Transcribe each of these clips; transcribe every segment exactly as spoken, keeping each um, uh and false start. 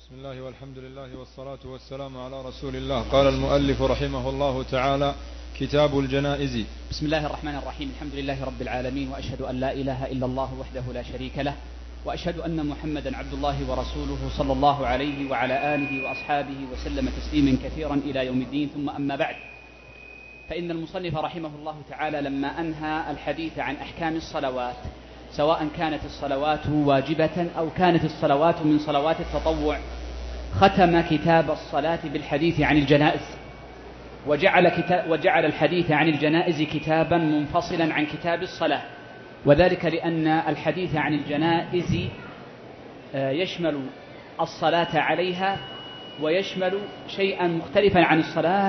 بسم الله والحمد لله والصلاة والسلام على رسول الله. قال المؤلف رحمه الله تعالى: كتاب الجنائز. بسم الله الرحمن الرحيم. الحمد لله رب العالمين، وأشهد أن لا إله إلا الله وحده لا شريك له، وأشهد أن محمدا عبد الله ورسوله صلى الله عليه وعلى آله وأصحابه وسلم تسليما كثيرا إلى يوم الدين. ثم أما بعد، فإن المصنف رحمه الله تعالى لما أنهى الحديث عن أحكام الصلوات، سواء كانت الصلوات واجبة أو كانت الصلوات من صلوات التطوع، ختم كتاب الصلاة بالحديث عن الجنائز، وجعل, كتاب وجعل الحديث عن الجنائز كتابا منفصلا عن كتاب الصلاة، وذلك لأن الحديث عن الجنائز يشمل الصلاة عليها ويشمل شيئا مختلفا عن الصلاة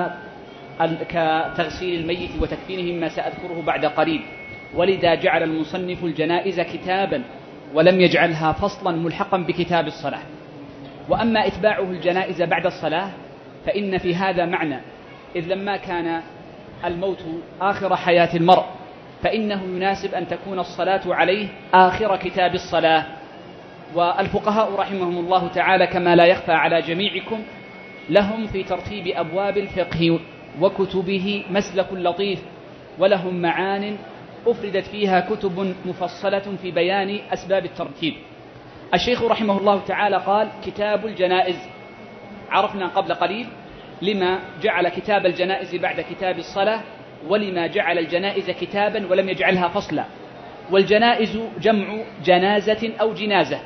كتغسيل الميت وتكفينه، مما سأذكره بعد قليل. ولذا جعل المصنف الجنائز كتابا ولم يجعلها فصلا ملحقا بكتاب الصلاة. وأما إتباعه الجنائز بعد الصلاة فإن في هذا معنى، إذ لما كان الموت آخر حياة المرء فإنه يناسب أن تكون الصلاة عليه آخر كتاب الصلاة. والفقهاء رحمهم الله تعالى كما لا يخفى على جميعكم لهم في ترتيب أبواب الفقه وكتبه مسلك لطيف، ولهم معان أفردت فيها كتب مفصلة في بيان أسباب الترتيب. الشيخ رحمه الله تعالى قال: كتاب الجنائز. عرفنا قبل قليل لما جعل كتاب الجنائز بعد كتاب الصلاة، ولما جعل الجنائز كتابا ولم يجعلها فصلا. والجنائز جمع جنازة أو جنازة،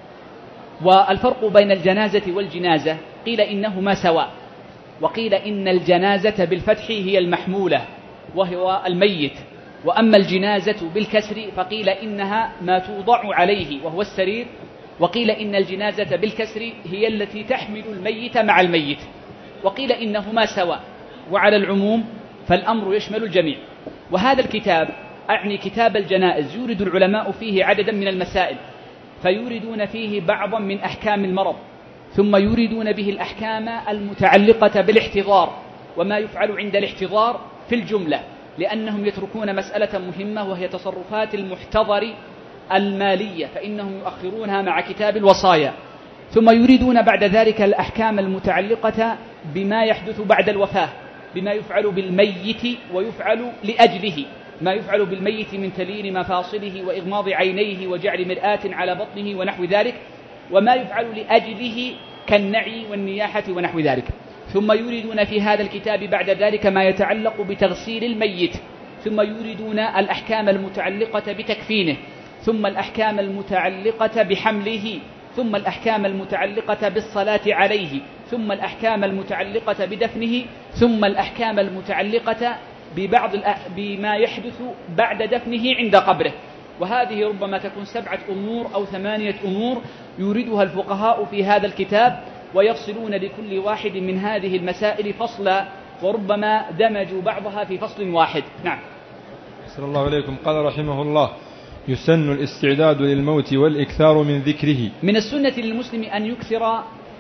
والفرق بين الجنازة والجنازة قيل إنهما سواء، وقيل إن الجنازة بالفتح هي المحمولة وهو الميت، وأما الجنازة بالكسر فقيل إنها ما توضع عليه وهو السرير، وقيل إن الجنازة بالكسر هي التي تحمل الميت مع الميت، وقيل إنهما سواء. وعلى العموم فالأمر يشمل الجميع. وهذا الكتاب أعني كتاب الجنائز يورد العلماء فيه عددا من المسائل، فيوردون فيه بعضا من أحكام المرض، ثم يوردون به الأحكام المتعلقة بالاحتضار وما يفعل عند الاحتضار في الجملة، لأنهم يتركون مسألة مهمة وهي تصرفات المحتضر المالية، فإنهم يؤخرونها مع كتاب الوصايا. ثم يريدون بعد ذلك الأحكام المتعلقة بما يحدث بعد الوفاة، بما يفعل بالميت ويفعل لأجله، ما يفعل بالميت من تلين مفاصله وإغماض عينيه وجعل مرآة على بطنه ونحو ذلك، وما يفعل لأجله كالنعي والنياحة ونحو ذلك. ثم يريدون في هذا الكتاب بعد ذلك ما يتعلق بتغسيل الميت، ثم يريدون الأحكام المتعلقة بتكفينه، ثم الأحكام المتعلقة بحمله، ثم الأحكام المتعلقة بالصلاة عليه، ثم الأحكام المتعلقة بدفنه، ثم الأحكام المتعلقة ببعض بما يحدث بعد دفنه عند قبره. وهذه ربما تكون سبعة أمور أو ثمانية أمور يوردها الفقهاء في هذا الكتاب، ويفصلون لكل واحد من هذه المسائل فصلا، وربما دمجوا بعضها في فصل واحد. نعم. صلى الله عليكم. قال رحمه الله: يسن الاستعداد للموت والإكثار من ذكره. من السنة للمسلم أن يكثر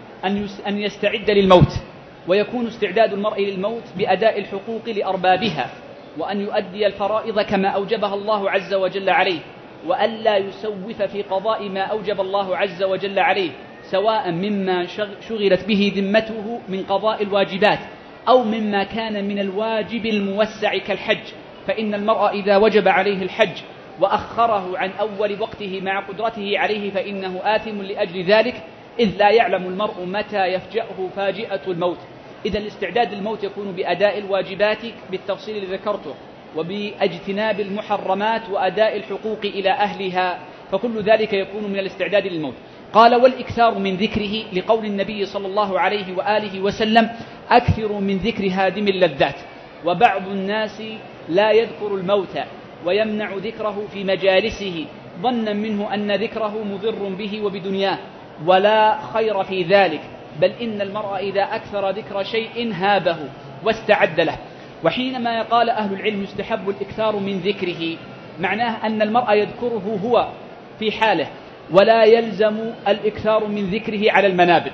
أن يستعد للموت، ويكون استعداد المرء للموت بأداء الحقوق لأربابها، وأن يؤدي الفرائض كما أوجبها الله عز وجل عليه، وألا يسوف في قضاء ما أوجب الله عز وجل عليه، سواء مما شغلت به ذمته من قضاء الواجبات أو مما كان من الواجب الموسع كالحج، فإن المرء إذا وجب عليه الحج وأخره عن أول وقته مع قدرته عليه فإنه آثم لأجل ذلك، إذ لا يعلم المرء متى يفجأه فاجئة الموت. إذا الاستعداد للموت يكون بأداء الواجبات بالتفصيل الذي ذكرته، وباجتناب المحرمات وأداء الحقوق إلى أهلها، فكل ذلك يكون من الاستعداد للموت. قال: والإكثار من ذكره، لقول النبي صلى الله عليه وآله وسلم: أكثر من ذكر هادم اللذات. وبعض الناس لا يذكر الموت ويمنع ذكره في مجالسه ظنا منه أن ذكره مضر به وبدنياه، ولا خير في ذلك، بل إن المرء إذا أكثر ذكر شيء هابه واستعد له. وحينما قال أهل العلم يستحب الإكثار من ذكره، معناه أن المرء يذكره هو في حاله، ولا يلزم الإكثار من ذكره على المنابر،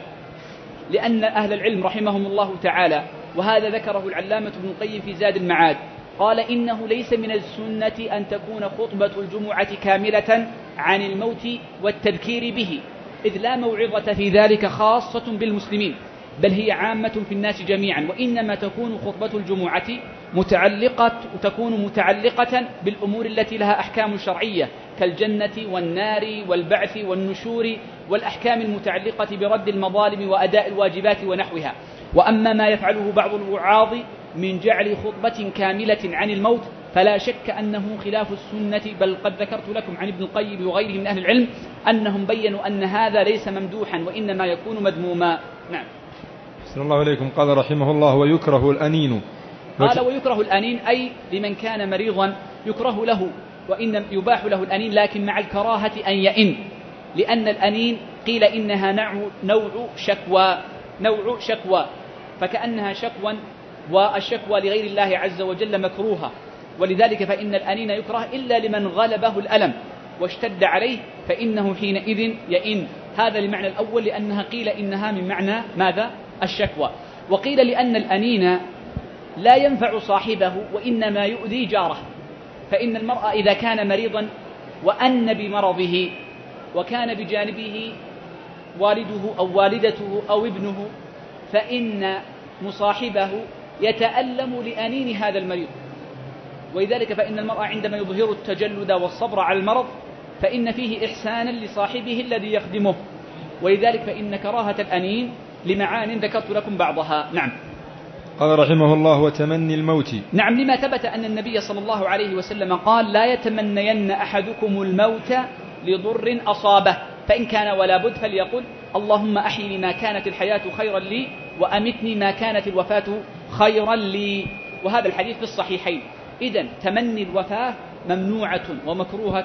لأن أهل العلم رحمهم الله تعالى، وهذا ذكره العلامة ابن القيم في زاد المعاد، قال: إنه ليس من السنة أن تكون خطبة الجمعة كاملة عن الموت والتذكير به، إذ لا موعظة في ذلك خاصة بالمسلمين، بل هي عامة في الناس جميعا، وإنما تكون خطبة الجمعة متعلقة تكون متعلقة بالأمور التي لها أحكام شرعية كالجنة والنار والبعث والنشور والأحكام المتعلقة برد المظالم وأداء الواجبات ونحوها. وأما ما يفعله بعض الوعاظ من جعل خطبة كاملة عن الموت فلا شك أنه خلاف السنة، بل قد ذكرت لكم عن ابن القيم وغيره من أهل العلم أنهم بيّنوا أن هذا ليس ممدوحا وإنما يكون مذموما. نعم. أحسن الله إليكم. قال رحمه الله: ويكره الأنين. قال: ويكره الأنين أي لمن كان مريضا يكره له، وإن يباح له الأنين لكن مع الكراهة أن يئن، لأن الأنين قيل إنها نوع شكوى نوع شكوى فكأنها شكوى، والشكوى لغير الله عز وجل مكروهة، ولذلك فإن الأنين يكره إلا لمن غلبه الألم واشتد عليه فإنه حينئذ يئن. هذا المعنى الأول، لأنها قيل إنها من معنى ماذا؟ الشكوى. وقيل لأن الأنين لا ينفع صاحبه وإنما يؤذي جاره، فإن المرأة إذا كان مريضا وأن بمرضه وكان بجانبه والده أو والدته أو ابنه فإن مصاحبه يتألم لأنين هذا المريض، ولذلك فإن المرأة عندما يظهر التجلد والصبر على المرض فإن فيه إحسانا لصاحبه الذي يخدمه، ولذلك فإن كراهة الأنين لمعان ذكرت لكم بعضها. نعم. قال رحمه الله: وتمني الموت. نعم، لما ثبت أن النبي صلى الله عليه وسلم قال: لا يتمنين أحدكم الموت لضر أصابه، فإن كان ولا بد فليقل: اللهم أحيني ما كانت الحياة خيرا لي وأمتني ما كانت الوفاة خيرا لي. وهذا الحديث في الصحيحين. إذن تمني الوفاة ممنوعة ومكروهة،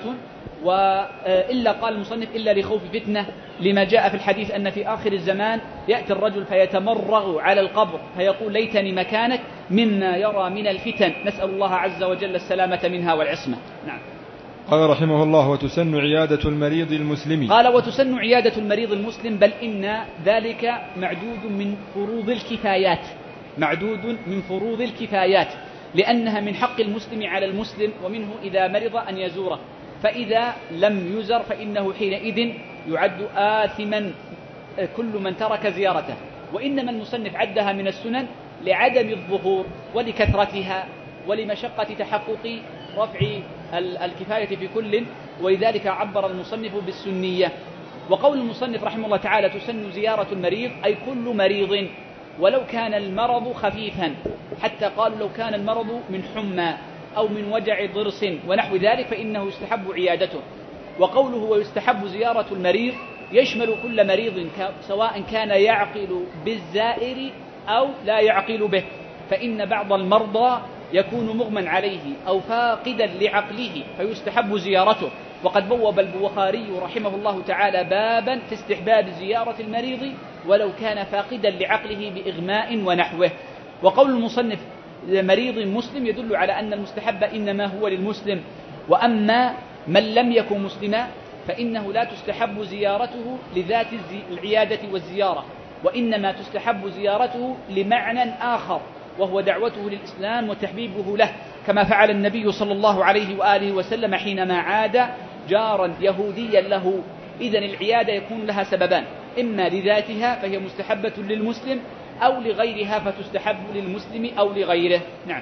وإلا قال المصنف إلا لخوف فتنة، لما جاء في الحديث أن في آخر الزمان يأتي الرجل فيتمرغ على القبر فيقول: ليتني مكانك، مما يرى من الفتن، نسأل الله عز وجل السلامة منها والعصمة. نعم. قال رحمه الله: وتسن عيادة المريض المسلم. قال: وتسن عيادة المريض المسلم، بل إن ذلك معدود من فروض الكفايات معدود من فروض الكفايات لأنها من حق المسلم على المسلم، ومنه إذا مرض أن يزوره، فإذا لم يزر فإنه حينئذ يعد آثما كل من ترك زيارته. وإنما المصنف عدها من السنن لعدم الظهور ولكثرتها ولمشقة تحقق رفع الكفاية في كل، ولذلك عبر المصنف بالسنية. وقول المصنف رحمه الله تعالى: تسن زيارة المريض، أي كل مريض ولو كان المرض خفيفا، حتى قالوا لو كان المرض من حمى أو من وجع ضرس ونحو ذلك فإنه يستحب عيادته. وقوله ويستحب زيارة المريض يشمل كل مريض سواء كان يعقل بالزائر أو لا يعقل به، فإن بعض المرضى يكون مغمى عليه أو فاقدا لعقله فيستحب زيارته. وقد بوب البخاري رحمه الله تعالى بابا في استحباب زيارة المريض ولو كان فاقدا لعقله بإغماء ونحوه. وقول المصنف مريض مسلم يدل على أن المستحب إنما هو للمسلم، وأما من لم يكن مسلما فإنه لا تستحب زيارته لذات العيادة والزيارة، وإنما تستحب زيارته لمعنى آخر وهو دعوته للإسلام وتحبيبه له، كما فعل النبي صلى الله عليه وآله وسلم حينما عاد جارا يهوديا له. إذن العيادة يكون لها سببان: إما لذاتها فهي مستحبة للمسلم، أو لغيرها فتستحب للمسلم أو لغيره. نعم.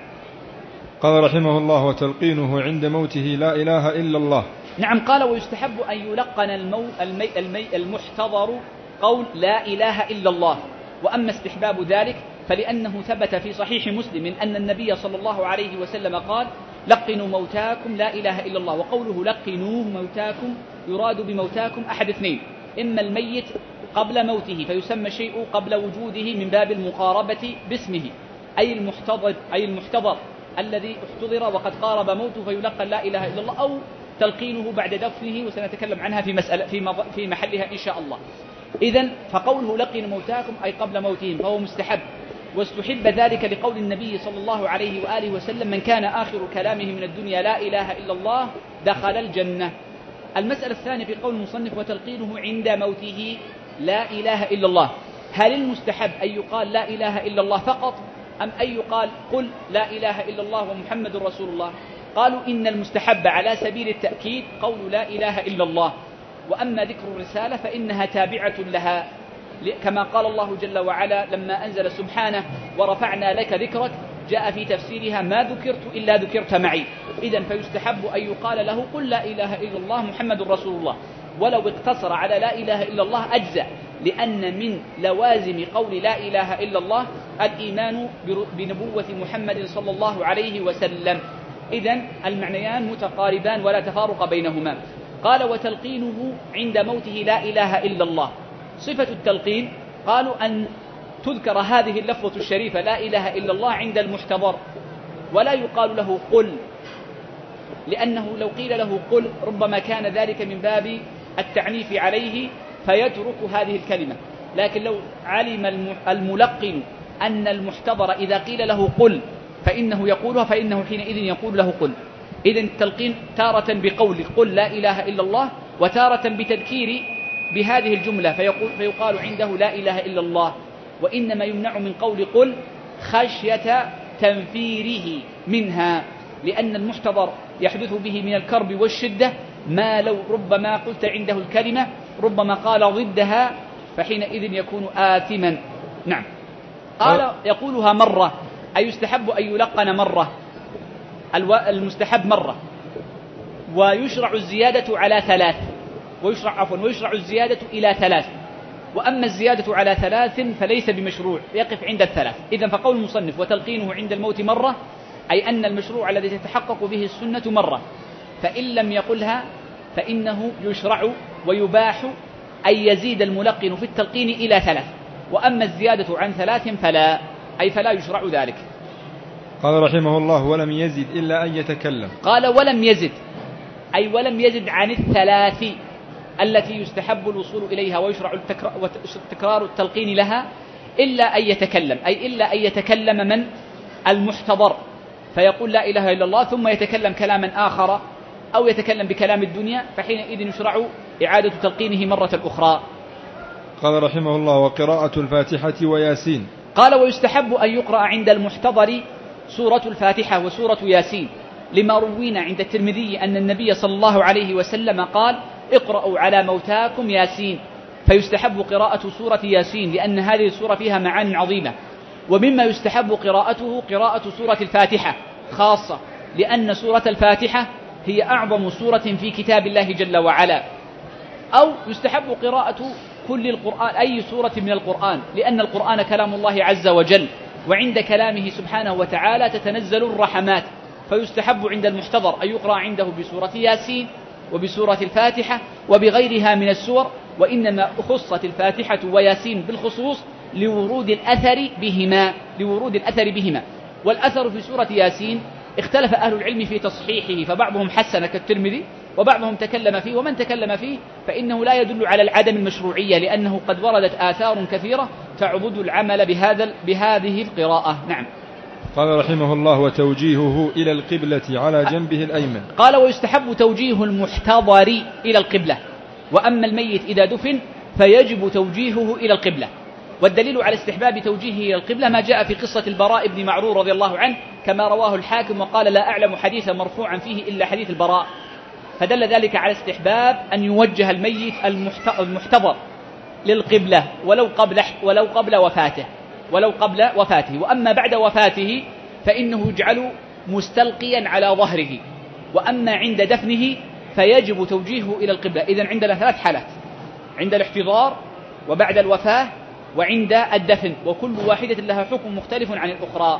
قال رحمه الله: وتلقينه عند موته لا إله إلا الله. نعم. قال: ويستحب أن يلقن المو المي المي المحتضر قول لا إله إلا الله. وأما استحباب ذلك فلأنه ثبت في صحيح مسلم أن النبي صلى الله عليه وسلم قال: لقنوا موتاكم لا إله إلا الله. وقوله لقنوه موتاكم يراد بموتاكم أحد اثنين: إما الميت قبل موته فيسمى الشيء قبل وجوده من باب المقاربة باسمه، أي المحتضر أي المحتضر الذي احتضر وقد قارب موته فيلقن لا إله إلا الله، أو تلقينه بعد دفنه، وسنتكلم عنها في مسألة في في محلها إن شاء الله. إذن فقوله لقن موتاكم أي قبل موتهم فهو مستحب، واستحب ذلك لقول النبي صلى الله عليه وآله وسلم: من كان آخر كلامه من الدنيا لا إله إلا الله دخل الجنة. المسألة الثانية في قول المصنف: وتلقينه عند موته لا إله إلا الله، هل المستحب أن يقال لا إله إلا الله فقط، أم أن يقال قل لا إله إلا الله ومحمد رسول الله؟ قالوا إن المستحب على سبيل التأكيد قول لا إله إلا الله، وأما ذكر الرسالة فإنها تابعة لها، كما قال الله جل وعلا لما أنزل سبحانه ورفعنا لك ذكرك، جاء في تفسيرها ما ذكرت إلا ذكرت معي. إذن فيستحب أن يقال له قل لا إله إلا الله محمد رسول الله، ولو اقتصر على لا إله إلا الله أجزأ، لأن من لوازم قول لا إله إلا الله الإيمان بنبوة محمد صلى الله عليه وسلم. إذن المعنيان متقاربان ولا تفارق بينهما. قال وتلقينه عند موته لا إله إلا الله. صفة التلقين قالوا أن تذكر هذه اللفظة الشريفة لا إله إلا الله عند المحتضر، ولا يقال له قل، لأنه لو قيل له قل ربما كان ذلك من باب التعنيف عليه فيترك هذه الكلمة. لكن لو علم الملقن أن المحتضر إذا قيل له قل فإنه يقولها، فإنه حينئذ يقول له قل. إذن التلقين تارة بقول قل لا إله إلا الله، وتارة بتذكير بهذه الجملة فيقول فيقال عنده لا إله إلا الله. وإنما يمنع من قول قل خشية تنفيره منها، لأن المحتضر يحدث به من الكرب والشدة ما لو ربما قلت عنده الكلمة ربما قال ضدها، فحينئذ يكون آثما. نعم. قال يقولها مرة، أي يستحب أن يلقن مرة، المستحب مرة، ويشرع الزيادة على ثلاث، ويشرع عفوا ويشرع الزيادة إلى ثلاث. وأما الزيادة على ثلاث فليس بمشروع، يقف عند الثلاث. إذن فقول المصنف وتلقينه عند الموت مرة، أي أن المشروع الذي تتحقق به السنة مرة، فإن لم يقلها فإنه يشرع ويباح أن يزيد الملقن في التلقين إلى ثلاث. وأما الزيادة عن ثلاث فلا، أي فلا يشرع ذلك. قال رحمه الله ولم يزد إلا أن يتكلم. قال ولم يزد، أي ولم يزد عن الثلاث التي يستحب الوصول إليها ويشرع تكرار التلقين لها، إلا أن يتكلم، أي إلا أن يتكلم من المحتضر فيقول لا إله إلا الله ثم يتكلم كلاما آخر أو يتكلم بكلام الدنيا، فحينئذ يشرع إعادة تلقينه مرة أخرى. قال رحمه الله وقراءة الفاتحة وياسين. قال ويستحب أن يقرأ عند المحتضر سورة الفاتحة وسورة ياسين، لما روينا عند الترمذي أن النبي صلى الله عليه وسلم قال اقرأوا على موتاكم ياسين، فيستحب قراءة سورة ياسين لأن هذه السورة فيها معاني عظيمة. ومما يستحب قراءته قراءة سورة الفاتحة خاصة، لأن سورة الفاتحة هي أعظم سورة في كتاب الله جل وعلا. أو يستحب قراءة كل القرآن، أي سورة من القرآن، لأن القرآن كلام الله عز وجل، وعند كلامه سبحانه وتعالى تتنزل الرحمات، فيستحب عند المحتضر أن يقرأ عنده بسورة ياسين وبسورة الفاتحة وبغيرها من السور. وإنما خصت الفاتحة وياسين بالخصوص لورود الأثر بهما لورود الأثر بهما والأثر في سورة ياسين اختلف أهل العلم في تصحيحه، فبعضهم حسن كالترمذي وبعضهم تكلم فيه، ومن تكلم فيه فإنه لا يدل على العدم المشروعية، لأنه قد وردت آثار كثيرة تعبد العمل بهذا بهذه القراءة. نعم. قال رحمه الله وتوجيهه إلى القبلة على جنبه الأيمن. قال ويستحب توجيه المحتضر إلى القبلة، وأما الميت إذا دفن فيجب توجيهه إلى القبلة. والدليل على استحباب توجيهه إلى القبلة ما جاء في قصة البراء بن معرور رضي الله عنه كما رواه الحاكم، وقال لا أعلم حديثا مرفوعا فيه إلا حديث البراء، فدل ذلك على استحباب أن يوجه الميت المحتضر للقبلة ولو قبل ولو قبل وفاته ولو قبل وفاته. وأما بعد وفاته فإنه يجعل مستلقيا على ظهره، وأما عند دفنه فيجب توجيهه إلى القبلة. إذن عندنا ثلاث حالات: عند الاحتضار، وبعد الوفاة، وعند الدفن، وكل واحدة لها حكم مختلف عن الأخرى.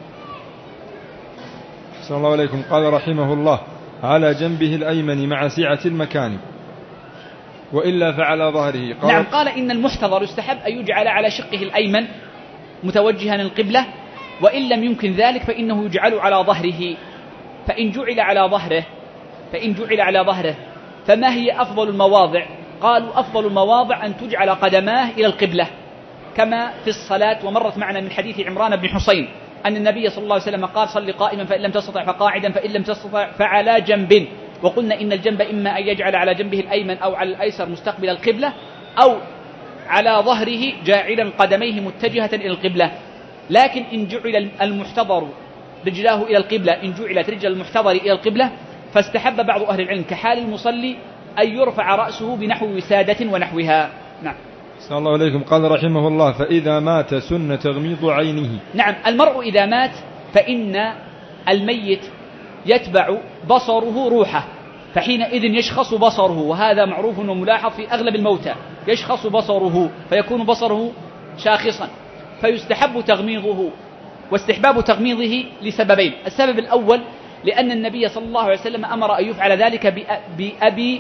صلى الله عليكم. قال رحمه الله على جنبه الأيمن مع سعة المكان، وإلا فعلى ظهره. قال نعم. قال إن المحتضر يستحب أن يجعل على شقه الأيمن متوجها للقبلة، وإن لم يمكن ذلك فإنه يجعل على ظهره. فإن جعل على ظهره فإن جعل على ظهره فما هي أفضل المواضع؟ قالوا أفضل المواضع أن تجعل قدماه إلى القبلة كما في الصلاة، ومرت معنا من حديث عمران بن حسين أن النبي صلى الله عليه وسلم قال صل قائما فإن لم تستطع فقاعدا فإن لم تستطع فعلى جنب. وقلنا إن الجنب إما أن يجعل على جنبه الأيمن أو على الأيسر مستقبل القبلة، أو على ظهره جاعلا قدميه متجهة إلى القبلة. لكن إن جعل المحتضر رجلاه إلى القبلة إن جعلت رجل المحتضر إلى القبلة فاستحب بعض أهل العلم كحال المصلي أن يرفع رأسه بنحو وسادة ونحوها. نعم. صلى الله عليكم. قال رحمه الله: فإذا مات سن تغميض عينه. نعم، المرء إذا مات فإن الميت يتبع بصره روحه، فحينئذ يشخص بصره، وهذا معروف وملاحظ في أغلب الموتى، يشخص بصره فيكون بصره شاخصا، فيستحب تغميضه. واستحباب تغميضه لسببين: السبب الأول لأن النبي صلى الله عليه وسلم أمر أن يفعل ذلك بأبي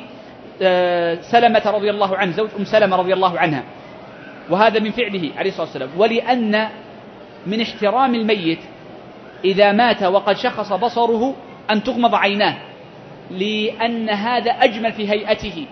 سلمة رضي الله عنه، زوج أم سلمة رضي الله عنها، وهذا من فعله عليه الصلاة والسلام. ولأن من احترام الميت إذا مات وقد شخص بصره أن تغمض عيناه، لأن هذا أجمل في هيئته،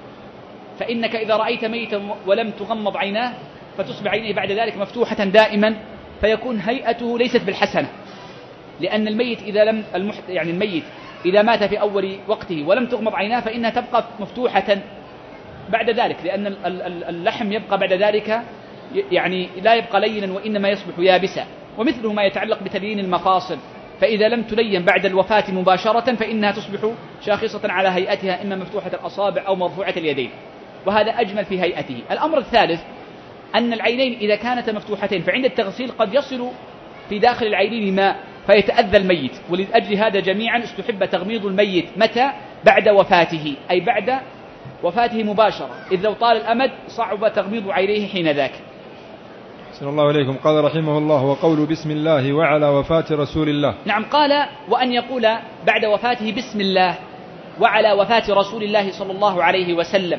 فإنك إذا رأيت ميتا ولم تغمض عيناه فتصبح عينيه بعد ذلك مفتوحة دائما، فيكون هيئته ليست بالحسنة، لأن الميت إذا لم المحت... يعني الميت إذا مات في أول وقته ولم تغمض عيناه فإنها تبقى مفتوحة بعد ذلك، لأن اللحم يبقى بعد ذلك يعني لا يبقى لينا وإنما يصبح يابسا. ومثله ما يتعلق بتليين المفاصل، فإذا لم تلين بعد الوفاة مباشرة فإنها تصبح شاخصة على هيئتها، إما مفتوحة الأصابع أو مرفوعة اليدين، وهذا أجمل في هيئته. الأمر الثالث أن العينين إذا كانتا مفتوحتين فعند التغسيل قد يصل في داخل العينين ماء فيتأذى الميت، ولأجل هذا جميعا استحب تغميض الميت. متى؟ بعد وفاته، أي بعد وفاته مباشرة، إذ لو طال الأمد صعب تغميض عينيه حين ذاك. صلى الله عليكم. قال رحمه الله: وقول بسم الله وعلى وفاة رسول الله. نعم، قال: وأن يقول بعد وفاته بسم الله وعلى وفاة رسول الله صلى الله عليه وسلم،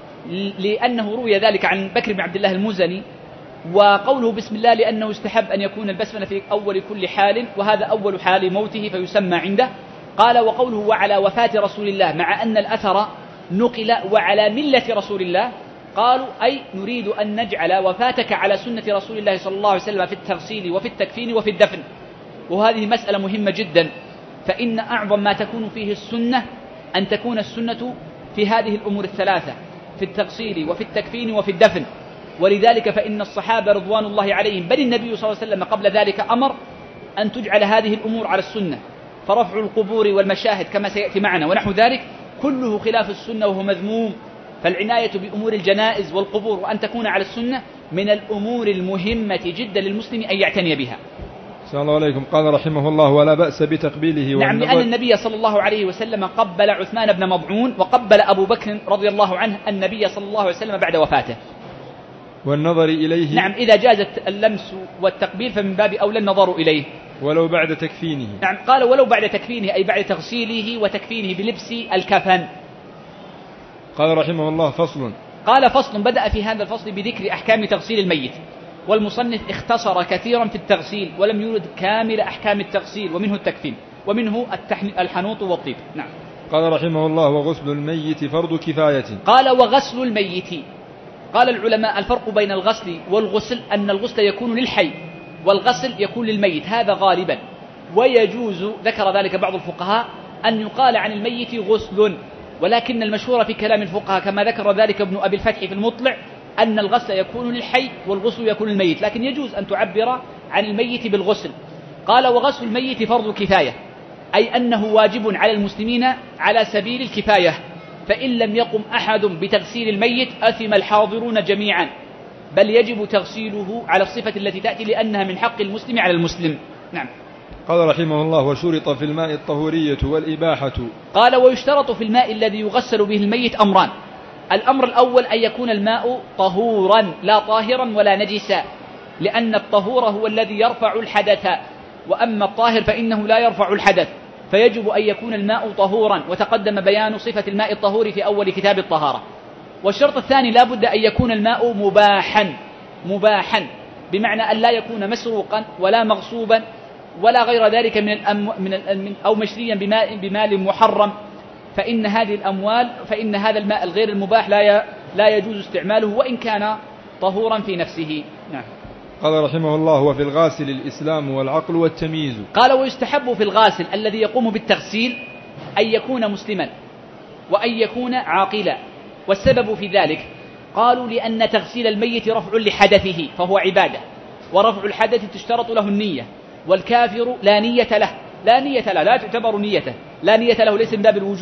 لأنه روي ذلك عن بكر بن عبد الله المزني. وقوله بسم الله لأنه استحب أن يكون البسملة في أول كل حال، وهذا أول حال موته فيسمى عنده. قال: وقوله وعلى وفاة رسول الله، مع أن الأثر نقل وعلى ملة رسول الله، قالوا أي نريد أن نجعل وفاتك على سنة رسول الله صلى الله عليه وسلم في التغسيل وفي التكفين وفي الدفن. وهذه مسألة مهمة جدا، فإن أعظم ما تكون فيه السنة أن تكون السنة في هذه الأمور الثلاثة، في التغسيل وفي التكفين وفي الدفن. ولذلك فإن الصحابة رضوان الله عليهم، بل النبي صلى الله عليه وسلم قبل ذلك أمر أن تجعل هذه الأمور على السنة، فرفع القبور والمشاهد كما سيأتي معنا ونحو ذلك كله خلاف السنة وهو مذموم. فالعناية بأمور الجنائز والقبور وأن تكون على السنة من الأمور المهمة جدا للمسلم أن يعتني بها. صلى الله عليكم. قال رحمه الله: ولا بأس بتقبيله. نعم، لأن النبي صلى الله عليه وسلم قبل عثمان بن مضعون وقبل أبو بكر رضي الله عنه النبي صلى الله عليه وسلم بعد وفاته. والنظر إليه. نعم، إذا جازت اللمس والتقبيل فمن باب أولى النظر إليه، ولو بعد تكفينه. نعم، قال ولو بعد تكفينه، أي بعد تغسيله وتكفينه بلبس الكفن. قال رحمه الله: فصل. قال: فصل. بدأ في هذا الفصل بذكر أحكام تغسيل الميت، والمصنف اختصر كثيرا في التغسيل ولم يورد كامل أحكام التغسيل، ومنه التكفين ومنه الحنوط والطيب. نعم. قال رحمه الله: وغسل الميت فرض كفاية. قال: وغسل الميت. قال العلماء: الفرق بين الغسل والغسل أن الغسل يكون للحي والغسل يكون للميت، هذا غالبا. ويجوز، ذكر ذلك بعض الفقهاء، أن يقال عن الميت غسل، ولكن المشهور في كلام الفقهاء كما ذكر ذلك ابن أبي الفتح في المطلع أن الغسل يكون للحي والغسل يكون للميت، لكن يجوز أن تعبر عن الميت بالغسل. قال: وغسل الميت فرض كفاية، أي أنه واجب على المسلمين على سبيل الكفاية، فإن لم يقم أحد بتغسيل الميت أثم الحاضرون جميعا، بل يجب تغسيله على الصفة التي تأتي لأنها من حق المسلم على المسلم. نعم. قال رحمه الله: وشرط في الماء الطهورية والإباحة. قال: ويشترط في الماء الذي يغسل به الميت أمران. الأمر الأول أن يكون الماء طهورا لا طاهرا ولا نجسا، لأن الطهور هو الذي يرفع الحدث، وأما الطاهر فإنه لا يرفع الحدث، فيجب أن يكون الماء طهورا، وتقدم بيان صفة الماء الطهور في أول كتاب الطهارة. والشرط الثاني لا بد أن يكون الماء مباحا، مباحا بمعنى أن لا يكون مسروقا ولا مغصوبا ولا غير ذلك من الأم من الأم أو مشريا بماء بمال محرم، فإن هذه الأموال فإن هذا الماء الغير المباح لا لا يجوز استعماله وإن كان طهورا في نفسه. نعم. قال رحمه الله: وفي الغاسل الإسلام والعقل والتمييز. قال: ويستحب في الغاسل الذي يقوم بالتغسيل أن يكون مسلما وأن يكون عاقلا. والسبب في ذلك قالوا لأن تغسيل الميت رفع لحدثه فهو عبادة، ورفع الحدث تشترط له النية، والكافر لا نية له، لا نية له لا تعتبر نيته، لا نية له ليس من باب الوجود،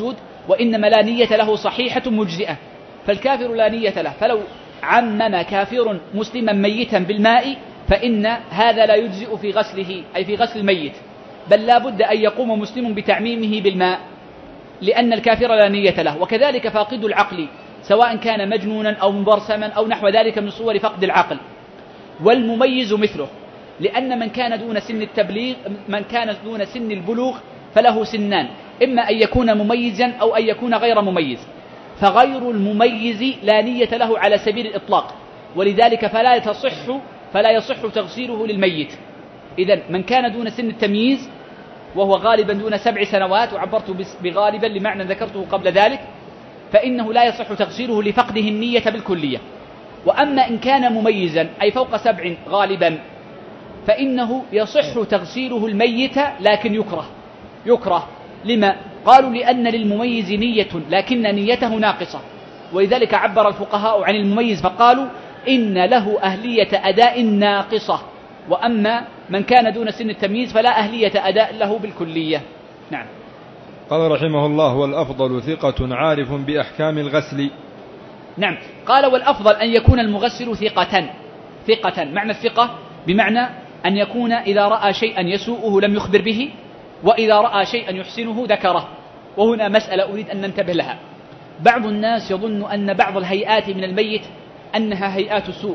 وإنما لا نية له صحيحة مجزئة، فالكافر لا نية له، فلو عمم كافر مسلما ميتا بالماء فإن هذا لا يجزئ في غسله، أي في غسل الميت، بل لا بد أن يقوم مسلم بتعميمه بالماء، لأن الكافر لا نية له. وكذلك فاقد العقل سواء كان مجنونا أو مبرسما أو نحو ذلك من صور فقد العقل. والمميز مثله، لأن من كان دون سن التبليغ من كان دون سن البلوغ فله سنان، إما أن يكون مميزا أو أن يكون غير مميز، فغير المميز لا نية له على سبيل الإطلاق، ولذلك فلا تصح فلا يصح تغسيله للميت. إذن من كان دون سن التمييز وهو غالبا دون سبع سنوات، وعبرت بغالبا لمعنى ذكرته قبل ذلك، فإنه لا يصح تغسيله لفقده النية بالكلية. وأما إن كان مميزا أي فوق سبع غالبا فإنه يصح تغسيله الميت، لكن يكره يكره لما؟ قالوا لأن للمميز نية لكن نيته ناقصة، ولذلك عبر الفقهاء عن المميز فقالوا إن له أهلية أداء ناقصة، وأما من كان دون سن التمييز فلا أهلية أداء له بالكلية. نعم. قال رحمه الله: والأفضل ثقة عارف بأحكام الغسل. نعم، قال والأفضل أن يكون المغسل ثقة. ثقة معنى الثقة بمعنى أن يكون إذا رأى شيئا يسوءه لم يخبر به، وإذا رأى شيئا يحسنه ذكره. وهنا مسألة أريد أن ننتبه لها. بعض الناس يظن أن بعض الهيئات من الميت أنها هيئات سوء،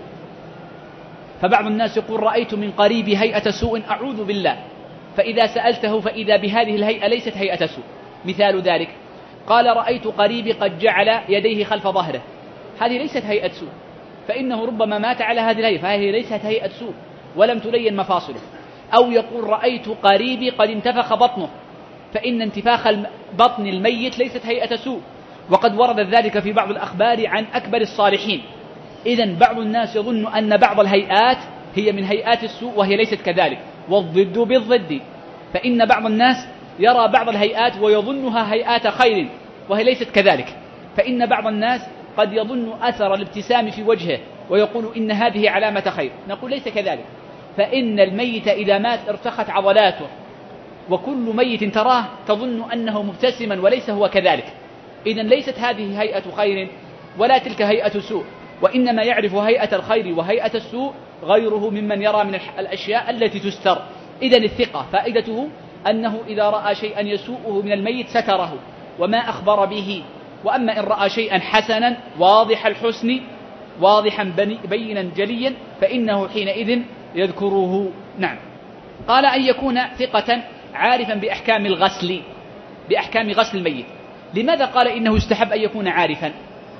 فبعض الناس يقول رأيت من قريب هيئة سوء أعوذ بالله، فإذا سألته فإذا بهذه الهيئة ليست هيئة سوء. مثال ذلك قال رأيت قريبي قد جعل يديه خلف ظهره، هذه ليست هيئة سوء، فإنه ربما مات على هذه الهيئة، فهذه ليست هيئة سوء ولم تلين مفاصله. أو يقول رأيت قريبي قد انتفخ بطنه، فإن انتفاخ بطن الميت ليست هيئة سوء، وقد ورد ذلك في بعض الأخبار عن أكبر الصالحين. إذن بعض الناس يظن أن بعض الهيئات هي من هيئات السوء وهي ليست كذلك، والضد بالضد، فإن بعض الناس يرى بعض الهيئات ويظنها هيئات خير وهي ليست كذلك. فإن بعض الناس قد يظن أثر الابتسام في وجهه ويقول إن هذه علامة خير، نقول ليس كذلك، فإن الميت إذا مات ارتخت عضلاته، وكل ميت تراه تظن أنه مبتسما وليس هو كذلك. إذن ليست هذه هيئة خير ولا تلك هيئة سوء، وإنما يعرف هيئة الخير وهيئة السوء غيره ممن يرى من الأشياء التي تستر. إذن الثقة فائدته أنه إذا رأى شيئا يسوءه من الميت ستره وما أخبر به. وأما إن رأى شيئا حسنا واضح الحسن واضحا بينا جليا فإنه حينئذ يذكره. نعم. قال أن يكون ثقة عارفا بأحكام الغسل، بأحكام غسل الميت. لماذا قال إنه يستحب أن يكون عارفا؟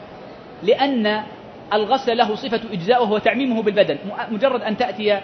لأن الغسل له صفة إجزاء وهو تعميمه بالبدن. مجرد أن تأتي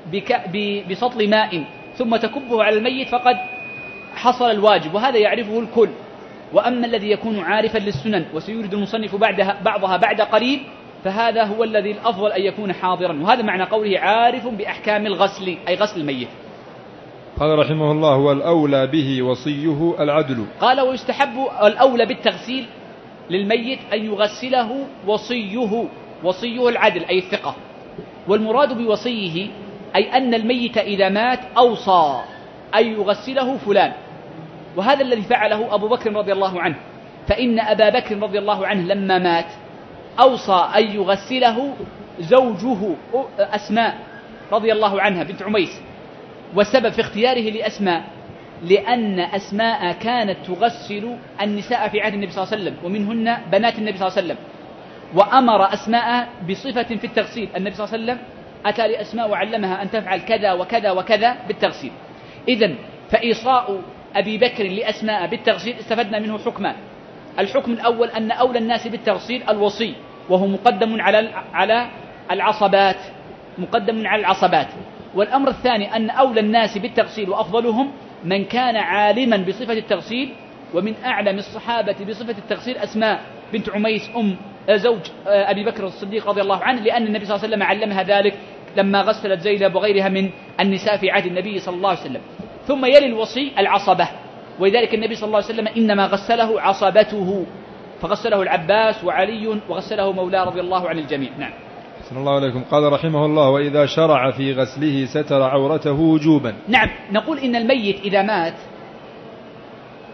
بسطل ماء ثم تكبه على الميت فقد حصل الواجب، وهذا يعرفه الكل. وأما الذي يكون عارفا للسنن وسيورد المصنف بعدها بعضها بعد قليل فهذا هو الذي الأفضل أن يكون حاضرا، وهذا معنى قوله عارف بأحكام الغسل أي غسل الميت. قال رحمه الله: والأولى به وصيه العدل. قال ويستحب الأولى بالتغسيل للميت أن يغسله وصيه، وصيه العدل أي الثقة. والمراد بوصيه أي أن الميت إذا مات أوصى أن يغسله فلان، وهذا الذي فعله أبو بكر رضي الله عنه. فإن أبا بكر رضي الله عنه لما مات أوصى أن يغسله زوجه أسماء رضي الله عنها بنت عميس. والسبب في اختياره لأسماء لأن أسماء كانت تغسل النساء في عهد النبي صلى الله عليه وسلم، ومنهن بنات النبي صلى الله عليه وسلم، وأمر أسماء بصفة في التغسيل. النبي صلى الله عليه وسلم أتى لأسماء وعلمها أن تفعل كذا وكذا وكذا بالتغسيل. إذن فإيصاء أبي بكر لأسماء بالتغسيل استفدنا منه حكمان. الحكم الأول أن أولى الناس بالتغسيل الوصي، وهو مقدم على على العصبات، مقدم على العصبات. والأمر الثاني أن أولى الناس بالتغسيل وأفضلهم من كان عالما بصفة التغسيل، ومن أعلم الصحابة بصفة التغسيل أسماء بنت عميس أم زوج أبي بكر الصديق رضي الله عنه، لأن النبي صلى الله عليه وسلم علمها ذلك لما غسلت زينب وغيرها من النساء في عهد النبي صلى الله عليه وسلم. ثم يلي الوصي العصبة، ولذلك النبي صلى الله عليه وسلم إنما غسله عصبته، فغسله العباس وعلي وغسله مولاه رضي الله عن الجميع. نعم. صلى الله عليكم. قال رحمه الله: وإذا شرع في غسله ستر عورته وجوبا. نعم، نقول إن الميت إذا مات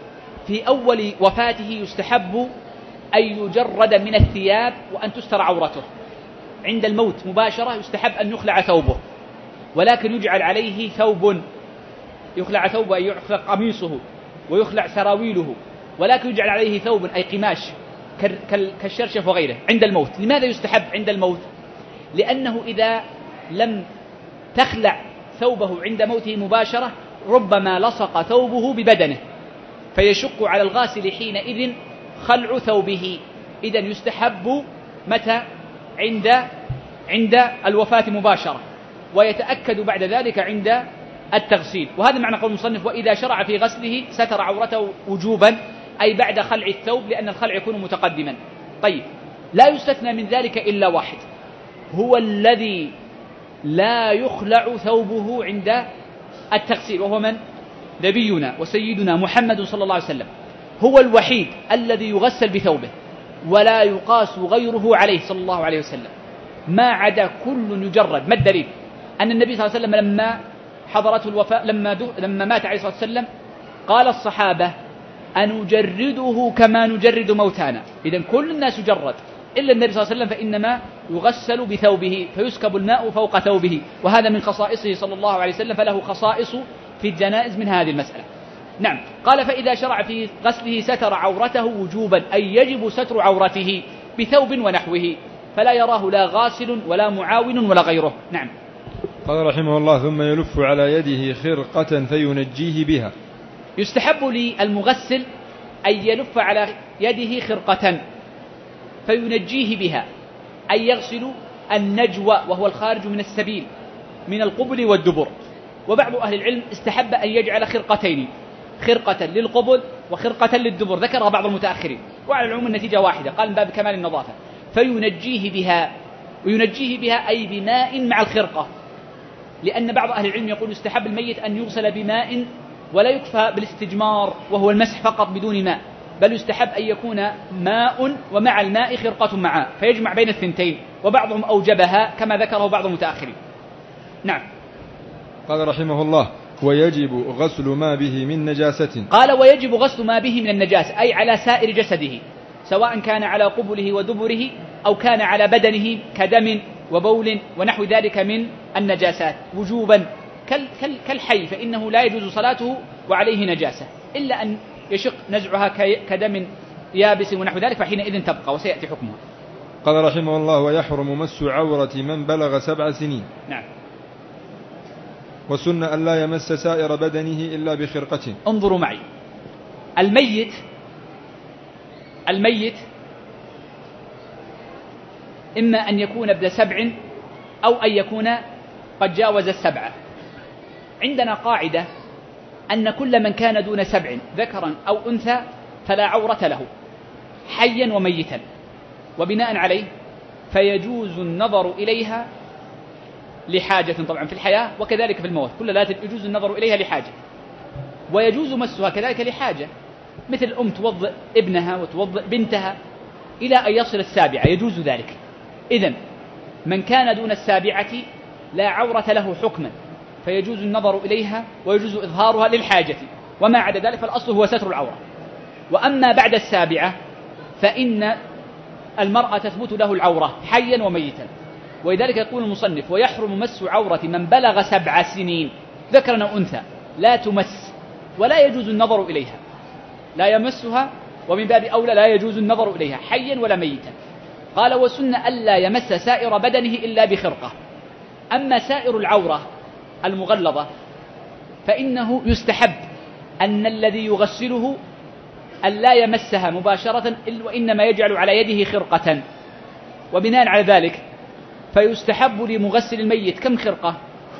في أول وفاته يستحب أن يجرد من الثياب وأن تستر عورته. عند الموت مباشرة يستحب أن يخلع ثوبه، ولكن يجعل عليه ثوب، يخلع ثوبه أي يخلع قميصه ويخلع سراويله، ولكن يجعل عليه ثوب أي قماش كالشرشف وغيره عند الموت. لماذا يستحب عند الموت؟ لأنه إذا لم تخلع ثوبه عند موته مباشرة ربما لصق ثوبه ببدنه فيشق على الغاسل حينئذ خلع ثوبه. إذن يستحب متى؟ عند عند الوفاة مباشرة، ويتأكد بعد ذلك عند التغسيل. وهذا معنى قول المصنف وإذا شرع في غسله ستر عورته وجوبا، أي بعد خلع الثوب، لأن الخلع يكون متقدما. طيب، لا يستثنى من ذلك إلا واحد، هو الذي لا يخلع ثوبه عند التغسيل، وهو من؟ نبينا وسيدنا محمد صلى الله عليه وسلم، هو الوحيد الذي يغسل بثوبه ولا يقاس غيره عليه صلى الله عليه وسلم، ما عدا كل يجرد. ما الدليل؟ أن النبي صلى الله عليه وسلم لما حضرته الوفاة، لما, لما مات عليه الصلاة والسلام، قال الصحابة أنجرده كما نجرد موتانا. إذن كل الناس يجرد إلا النبي صلى الله عليه وسلم، فإنما يغسل بثوبه فيسكب الماء فوق ثوبه، وهذا من خصائصه صلى الله عليه وسلم، فله خصائص في الجنائز من هذه المسألة. نعم. قال فإذا شرع في غسله ستر عورته وجوبا، أي يجب ستر عورته بثوب ونحوه، فلا يراه لا غاسل ولا معاون ولا غيره. نعم. قال رحمه الله ثم يلف على يده خرقة فينجيه بها. يستحب للمغسل أن يلف على يده خرقة فينجيه بها، أي يغسل النجوى وهو الخارج من السبيل من القبل والدبر. وبعض أهل العلم استحب أن يجعل خرقتين، خرقة للقبل وخرقة للدبر، ذكرها بعض المتأخرين، وعلى العموم النتيجة واحدة، قال من باب كمال النظافة. فينجيه بها، وينجيه بها أي بماء مع الخرقة، لأن بعض أهل العلم يقول يستحب الميت أن يغسل بماء ولا يكفى بالاستجمار وهو المسح فقط بدون ماء، بل يستحب أن يكون ماء ومع الماء خرقة معه، فيجمع بين الثنتين، وبعضهم أوجبها كما ذكره بعض المتأخرين. نعم. قال رحمه الله ويجب غسل ما به من نجاسة. قال ويجب غسل ما به من النجاسة، أي على سائر جسده، سواء كان على قبله ودبره أو كان على بدنه كدم وبول ونحو ذلك من النجاسات وجوبا، كالحي فإنه لا يجوز صلاته وعليه نجاسة، إلا أن يشق نزعها كدم يابس ونحو ذلك، فحينئذ تبقى وسيأتي حكمها. قال رحمه الله ويحرم مس عورة من بلغ سبع سنين. نعم. وسن أن لا يمس سائر بدنه إلا بخرقة. انظروا معي، الميت الميت إما أن يكون ابن سبع أو أن يكون قد جاوز السبعة. عندنا قاعدة أن كل من كان دون سبع ذكرا أو أنثى فلا عورة له حيا وميتا، وبناء عليه فيجوز النظر إليها لحاجة طبعا في الحياة وكذلك في الموت، كل لا يجوز النظر إليها لحاجة، ويجوز مسها كذلك لحاجة، مثل أم توضئ ابنها وتوضئ بنتها إلى أن يصل السابعة يجوز ذلك. إذن من كان دون السابعة لا عورة له حكما، فيجوز النظر إليها ويجوز إظهارها للحاجة، وما عدا ذلك فالأصل هو ستر العورة. وأما بعد السابعة فإن المرأة تثبت له العورة حيا وميتا، ولذلك يقول المصنف ويحرم مس عورة من بلغ سبع سنين ذكرا أو أنثى، لا تمس ولا يجوز النظر إليها، لا يمسها ومن باب أولى لا يجوز النظر إليها حيا ولا ميتا. قال وسن ألا يمس سائر بدنه إلا بخرقة. أما سائر العورة المغلظة فإنه يستحب أن الذي يغسله ألا يمسها مباشرة، وإنما يجعل على يده خرقة، وبناء على ذلك فيستحب لمغسل الميت كم خرقة؟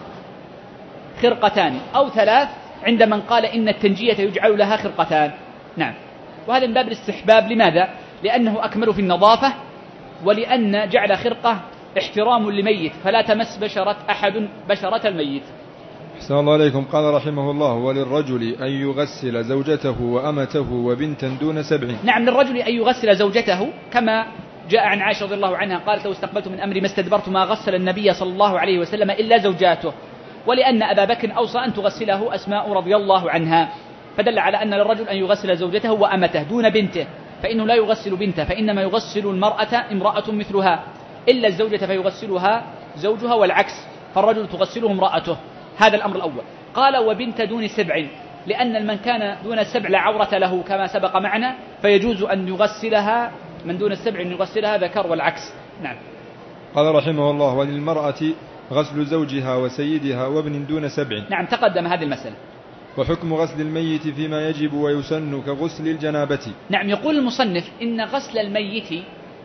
خرقتان أو ثلاث، عند من قال إن التنجية يجعل لها خرقتان. نعم. وهذا من باب الاستحباب. لماذا؟ لأنه أكمل في النظافة، ولأن جعل خرقة احترام لميت، فلا تمس بشرة أحد بشرة الميت. أحسن الله عليكم. قال رحمه الله وللرجل أن يغسل زوجته وأمته وبنتا دون سبع. نعم، للرجل أن يغسل زوجته كما جاء عن عائشة رضي الله عنها قالت لو استقبلت من أمري ما استدبرت ما غسل النبي صلى الله عليه وسلم إلا زوجاته، ولأن أبا بكر أوصى أن تغسله أسماء رضي الله عنها، فدل على أن للرجل أن يغسل زوجته وأمته دون بنته، فإنه لا يغسل بنته، فإنما يغسل المرأة امرأة مثلها، إلا الزوجة فيغسلها زوجها، والعكس، فالرجل تغسله امرأته. هذا الأمر الأول. قال وبنت دون سبع، لأن من كان دون السبع لا عورة له كما سبق معنا، فيجوز أن يغسلها من دون السبع أن يغسلها ذكر، والعكس. نعم. قال رحمه الله وللمرأة غسل زوجها وسيدها وابن دون سبع. نعم تقدم هذه المسألة. وحكم غسل الميت فيما يجب ويسن كغسل الجنابة. نعم. يقول المصنف إن غسل الميت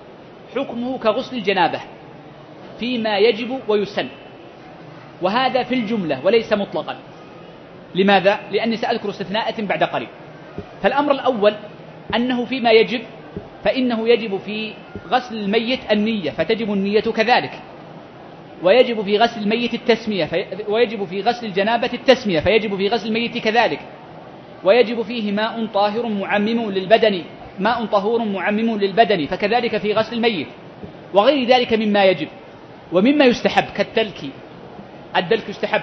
حكمه كغسل الجنابة فيما يجب ويسن، وهذا في الجملة وليس مطلقا. لماذا؟ لأني سأذكر استثناءات بعد قليل. فالأمر الأول أنه فيما يجب، فإنه يجب في غسل الميت النية، فتجب النية كذلك، ويجب في غسل الميت التسمية، في ويجب في غسل الجنابة التسمية، فيجب في غسل الميت كذلك، ويجب فيه ماء طاهر معمم للبدن، ماء طهور معمم للبدن، فكذلك في غسل الميت، وغير ذلك مما يجب. ومما يستحب كالدلك، الدلك يستحب،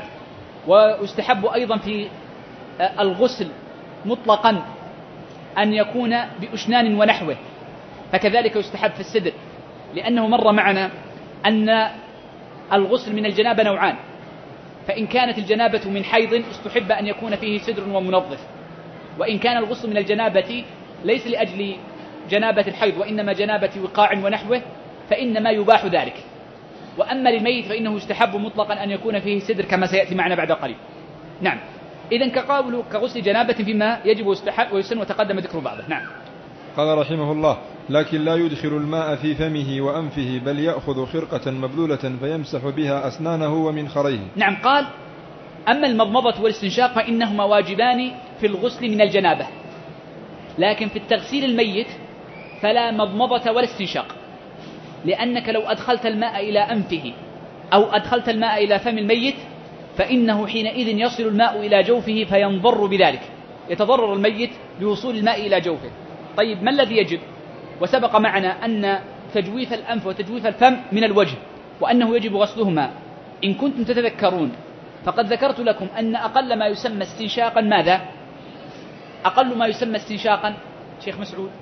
ويستحب أيضا في الغسل مطلقا أن يكون بأشنان ونحوه، فكذلك يستحب في السدر، لأنه مر معنا أن الغسل من الجنابة نوعان، فإن كانت الجنابة من حيض استحب أن يكون فيه سدر ومنظف، وإن كان الغسل من الجنابة ليس لأجل جنابة الحيض وإنما جنابة وقاع ونحوه فإنما يباح ذلك. وأما للميت فإنه يستحب مطلقا أن يكون فيه سدر كما سيأتي معنا بعد قليل. نعم. إذن كقول كغسل جنابة فيما يجب ويستحب ويسن وتقدم ذكر بعضه. نعم. قال رحمه الله لكن لا يدخل الماء في فمه وأنفه، بل يأخذ خرقة مبلولة فيمسح بها أسنانه ومنخريه. نعم. قال أما المضمضة والاستنشاق فإنهما واجبان في الغسل من الجنابة، لكن في التغسيل الميت فلا مضمضة ولا استنشاق، لأنك لو أدخلت الماء إلى أنفه أو أدخلت الماء إلى فم الميت فإنه حينئذ يصل الماء إلى جوفه فينضر بذلك، يتضرر الميت بوصول الماء إلى جوفه. طيب ما الذي يجب؟ وسبق معنا أن تجويف الأنف وتجويف الفم من الوجه، وأنه يجب غسلهما. إن كنتم تتذكرون فقد ذكرت لكم أن أقل ما يسمى استنشاقا ماذا؟ أقل ما يسمى استنشاقا شيخ مسعود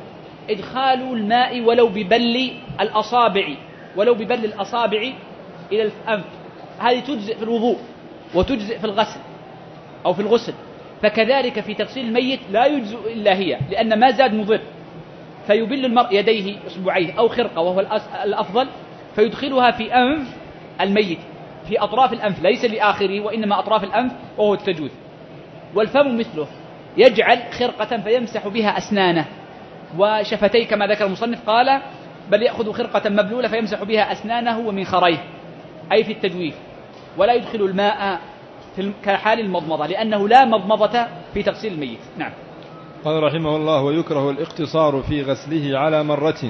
إدخال الماء ولو ببل الأصابع، ولو ببل الأصابع إلى الأنف، هذه تجزئ في الوضوء وتجزئ في الغسل أو في الغسل. فكذلك في تغسيل الميت لا يجزئ إلا هي، لأن ما زاد مضر، فيبل المرء يديه إصبعيه أو خرقة وهو الأفضل، فيدخلها في أنف الميت، في أطراف الأنف، ليس لآخره وإنما أطراف الأنف وهو التجويف. والفم مثله، يجعل خرقة فيمسح بها أسنانه وشفتيه كما ذكر المصنف، قال بل يأخذ خرقة مبلولة فيمسح بها أسنانه ومنخريه، أي في التجويف، ولا يدخل الماء في كحال المضمضة، لأنه لا مضمضة في تغسيل الميت. نعم. قال رحمه الله ويكره الاقتصار في غسله على مرة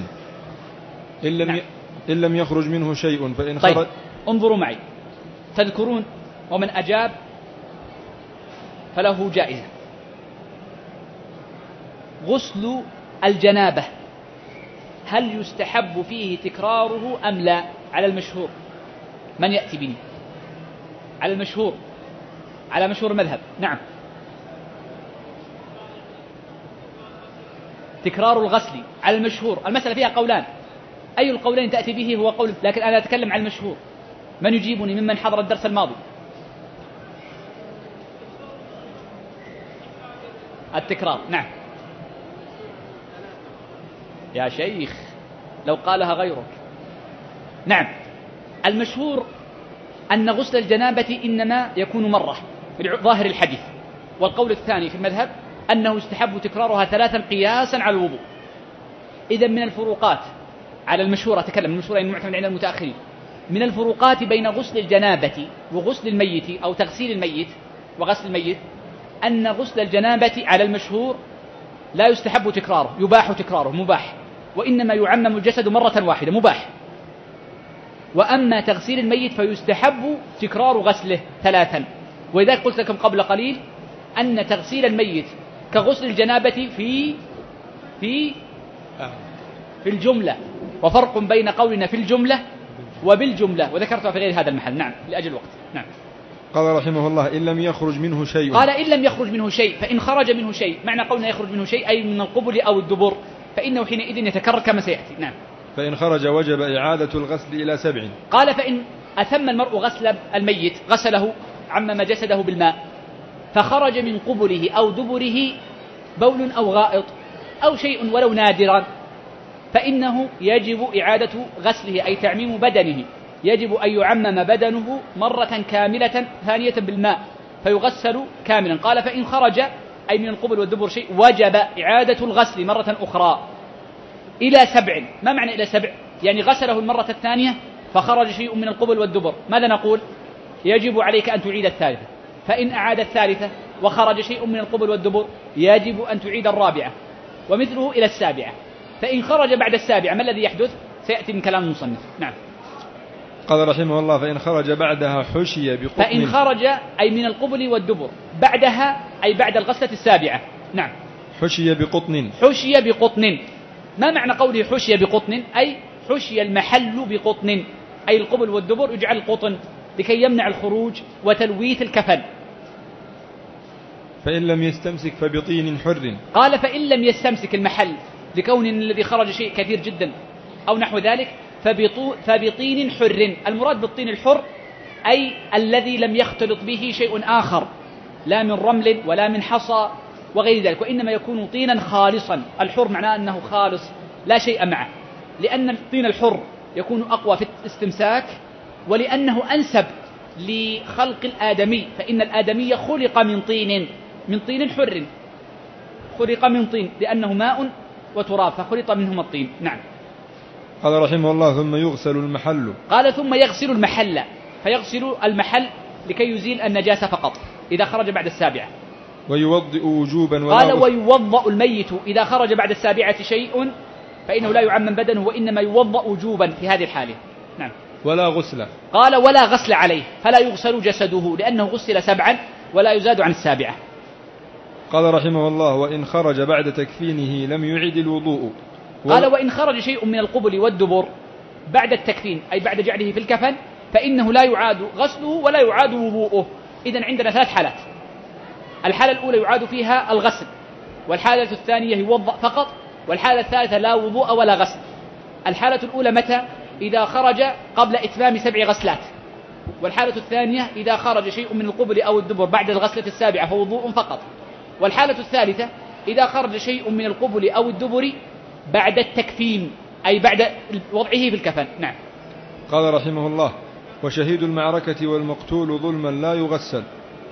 إن لم, نعم. ي... إن لم يخرج منه شيء فإن طيب. خرج. انظروا معي تذكرون ومن أجاب فله جائزة. غسل الجنابة هل يستحب فيه تكراره أم لا؟ على المشهور، من يأتي بني؟ على المشهور، على مشهور المذهب. نعم. تكرار الغسل على المشهور، المسألة فيها قولان، أي القولين تأتي به هو قول، لكن أنا أتكلم عن المشهور. من يجيبني ممن حضر الدرس الماضي؟ التكرار. نعم يا شيخ لو قالها غيرك. نعم. المشهور أن غسل الجنابة إنما يكون مرة في ظاهر الحديث، والقول الثاني في المذهب أنه يستحب تكرارها ثلاثا قياسا على الوضوء. إذا من الفروقات على المشهور، أتكلم من المشهور يعني معتمد عند المتأخرين، من الفروقات بين غسل الجنابة وغسل الميت أو تغسيل الميت وغسل الميت أن غسل الجنابة على المشهور لا يستحب تكراره، يباح تكراره، مباح، وإنما يعمم الجسد مرة واحدة، مباح. وأما تغسيل الميت فيستحب تكرار غسله ثلاثا. ولذلك قلت لكم قبل قليل أن تغسيل الميت كغسل الجنابة في في في الجملة، وفرق بين قولنا في الجملة وبالجملة، وذكرتها في غير هذا المحل. نعم لأجل الوقت. نعم. قال رحمه الله إن لم يخرج منه شيء. قال إن لم يخرج منه شيء، فإن خرج منه شيء، معنى قولنا يخرج منه شيء أي من القبل أو الدبر، فإنه حينئذ يتكرر كما سيأتي. نعم. فإن خرج وجب إعادة الغسل إلى سبع. قال فإن أتم المرء غسل الميت، غسله عمم جسده بالماء، فخرج من قبله أو دبره بول أو غائط أو شيء ولو نادرا، فإنه يجب إعادة غسله أي تعميم بدنه، يجب أن يعمم بدنه مرة كاملة ثانية بالماء فيغسل كاملا. قال فإن خرج أي من القبل والدبر شيء وجب إعادة الغسل مرة أخرى إلى سبع. ما معنى إلى سبع؟ يعني غسله المرة الثانية فخرج شيء من القبل والدبر، ماذا نقول؟ يجب عليك أن تعيد الثالثة. فإن أعاد الثالثة وخرج شيء من القبل والدبر يجب أن تعيد الرابعة، ومثله إلى السابعة. فإن خرج بعد السابعة ما الذي يحدث؟ سيأتي من كلام المصنف. نعم. قال رحمه الله فإن خرج بعدها حشي بقطن. فإن خرج أي من القبل والدبر بعدها أي بعد الغسلة السابعة. نعم. حشي بقطن. حشي بقطن. ما معنى قوله حشي بقطن؟ أي حشي المحل بقطن، أي القبل والدبر يجعل قطن لكي يمنع الخروج وتلويث الكفن. فإن لم يستمسك فبطين حر. قال فإن لم يستمسك المحل لكون الذي خرج شيء كثير جدا أو نحو ذلك فبطين حر. المراد بالطين الحر أي الذي لم يختلط به شيء آخر، لا من رمل ولا من حصى وغير ذلك، وإنما يكون طينا خالصا. الحر معناه أنه خالص لا شيء معه، لأن الطين الحر يكون أقوى في الاستمساك، ولأنه أنسب لخلق الآدمي، فإن الآدمي خلق من طين من طين حر، خلق من طين لأنه ماء وتراب فخلط منهما الطين. نعم. قال رحمه الله ثم يغسل المحل. قال ثم يغسل المحل، فيغسل المحل لكي يزيل النجاسة فقط إذا خرج بعد السابعة. ويوضئ وجوبا ولا قال ويوضأ الميت إذا خرج بعد السابعة شيء فإنه لا يعمم بدنه وإنما يوضأ وجوبا في هذه الحالة. نعم. ولا غسل. قال ولا غسل عليه، فلا يغسل جسده لأنه غسل سبعا ولا يزاد عن السابعة. قال رحمه الله وإن خرج بعد تكفينه لم يعد الوضوء. قال وإن خرج شيء من القبل والدبر بعد التكفين أي بعد جعله في الكفن فإنه لا يعاد غسله ولا يعاد وضوءه. إذن عندنا ثلاث حالات. الحالة الأولى يعاد فيها الغسل، والحالة الثانية يوضأ فقط، والحالة الثالثة لا وضوء ولا غسل. الحالة الأولى متى؟ إذا خرج قبل إتمام سبع غسلات، والحالة الثانية إذا خرج شيء من القبل أو الدبر بعد الغسلة السابعة فوضوء فقط، والحالة الثالثة إذا خرج شيء من القبل أو الدبر بعد التكفين أي بعد وضعه في الكفن. نعم. قال رحمه الله وشهيد المعركة والمقتول ظلما لا يغسل.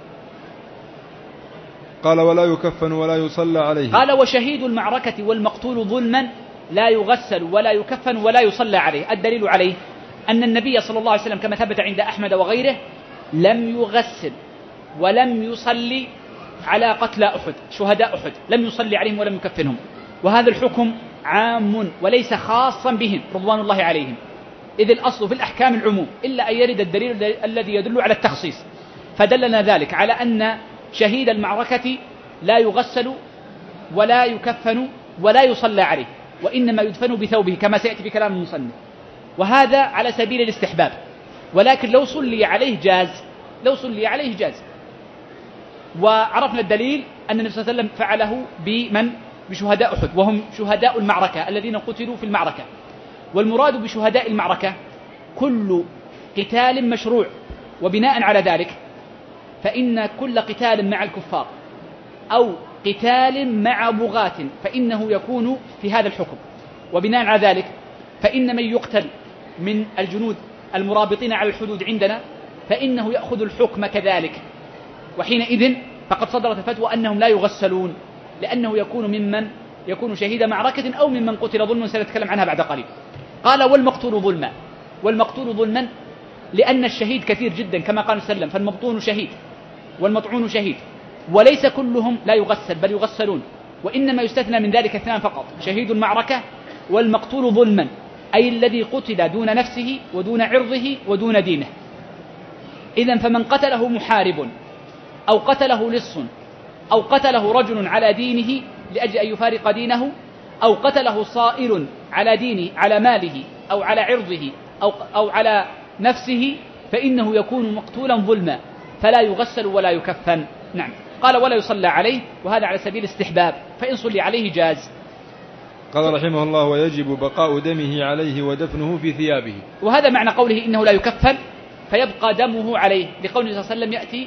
قال ولا يكفن ولا يصلى عليه. قال وشهيد المعركة والمقتول ظلما لا يغسل ولا يكفن ولا يصلى عليه. الدليل عليه أن النبي صلى الله عليه وسلم كما ثبت عند أحمد وغيره لم يغسل ولم يصلي على قتلى أحد شهداء أحد، لم يصلي عليهم ولم يكفنهم، وهذا الحكم عام وليس خاصا بهم رضوان الله عليهم، إذ الأصل في الأحكام العموم إلا أن يرد الدليل الذي يدل على التخصيص. فدلنا ذلك على أن شهيد المعركة لا يغسل ولا يكفن ولا يصلى عليه، وإنما يدفن بثوبه كما سيأتي في كلام المصنف، وهذا على سبيل الاستحباب، ولكن لو صلي عليه جاز، لو صلي عليه جاز. وعرفنا الدليل أن النبي صلى الله عليه وسلم فعله بمن؟ بشهداء أحد، وهم شهداء المعركة الذين قتلوا في المعركة. والمراد بشهداء المعركة كل قتال مشروع، وبناء على ذلك فإن كل قتال مع الكفار أو قتال مع بغاة فإنه يكون في هذا الحكم. وبناء على ذلك فإن من يقتل من الجنود المرابطين على الحدود عندنا فإنه يأخذ الحكم كذلك، وحينئذ فقد صدرت الفتوى أنهم لا يغسلون، لأنه يكون ممن يكون شهيد معركة أو ممن قتل ظلما، سنتكلم عنها بعد قليل. قال والمقتول ظلما، والمقتول ظلما لأن الشهيد كثير جدا كما قال صلى الله عليه وسلم، فالمبطون شهيد والمطعون شهيد، وليس كلهم لا يغسل بل يغسلون، وإنما يستثنى من ذلك اثنان فقط، شهيد المعركة والمقتول ظلما أي الذي قتل دون نفسه ودون عرضه ودون دينه. إذن فمن قتله محارب أو قتله لص أو قتله رجل على دينه لأجل أن يفارق دينه أو قتله صائر على دينه على ماله أو على عرضه أو, أو على نفسه فإنه يكون مقتولا ظلما. فلا يغسل ولا يكفن. نعم. قال ولا يصلى عليه، وهذا على سبيل الاستحباب، فإن صلي عليه جاز. قال رحمه الله ويجب بقاء دمه عليه ودفنه في ثيابه. وهذا معنى قوله إنه لا يكفن فيبقى دمه عليه، لقوله صلى الله عليه وسلم يأتي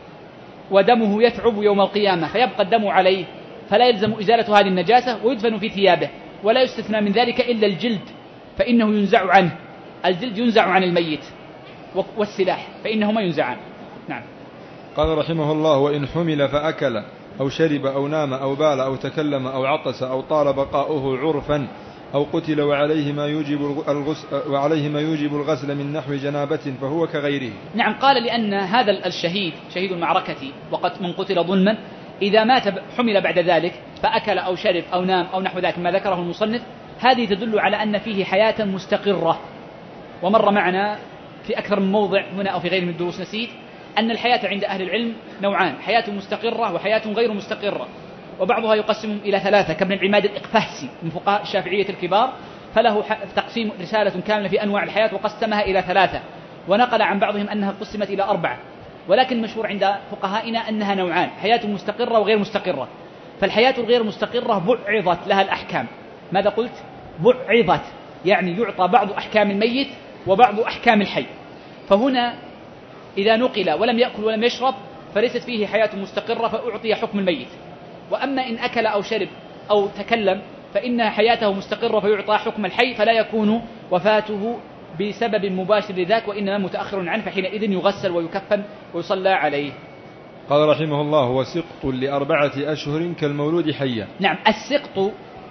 ودمه يثعب يوم القيامة فيبقى الدم عليه، فلا يلزم إزالة هذه النجاسة، ويدفن في ثيابه، ولا يستثنى من ذلك إلا الجلد فإنه ينزع عنه، الجلد ينزع عن الميت، والسلاح فإنهما ينزعان. نعم. قال رحمه الله وإن حمل فأكل أو شرب أو نام أو بال أو تكلم أو عطس أو طال بقاؤه عرفا أو قتل وعليه ما يوجب الغسل, وعليه ما يوجب الغسل من نحو جنابة فهو كغيره. نعم. قال لأن هذا الشهيد شهيد المعركة وقد من قتل ظلما إذا مات حمل بعد ذلك فأكل أو شرب أو نام أو نحو ذلك ما ذكره المصنف، هذه تدل على أن فيه حياة مستقرة. ومر معنا في أكثر من موضع هنا أو في غير من الدروس نسيت أن الحياة عند أهل العلم نوعان، حياة مستقرة وحياة غير مستقرة، وبعضها يقسمهم إلى ثلاثة كابن العماد الإقفهسي من فقهاء الشافعية الكبار، فله تقسيم رسالة كاملة في أنواع الحياة وقسمها إلى ثلاثة، ونقل عن بعضهم أنها قسمت إلى أربعة، ولكن مشهور عند فقهائنا أنها نوعان، حياة مستقرة وغير مستقرة. فالحياة الغير مستقرة بعضت لها الأحكام. ماذا قلت؟ بعضت، يعني يعطى بعض أحكام الميت وبعض أحكام الحي. فهنا إذا نقل ولم يأكل ولم يشرب فليست فيه حياة مستقرة فأعطي حكم الميت، وأما إن أكل أو شرب أو تكلم فإن حياته مستقرة فيعطى حكم الحي، فلا يكون وفاته بسبب مباشر لذاك وإنما متأخر عنه، فحينئذ يغسل ويكفن ويصلى عليه. قال رحمه الله وسقط لأربعة أشهر كالمولود حيا. نعم. السقط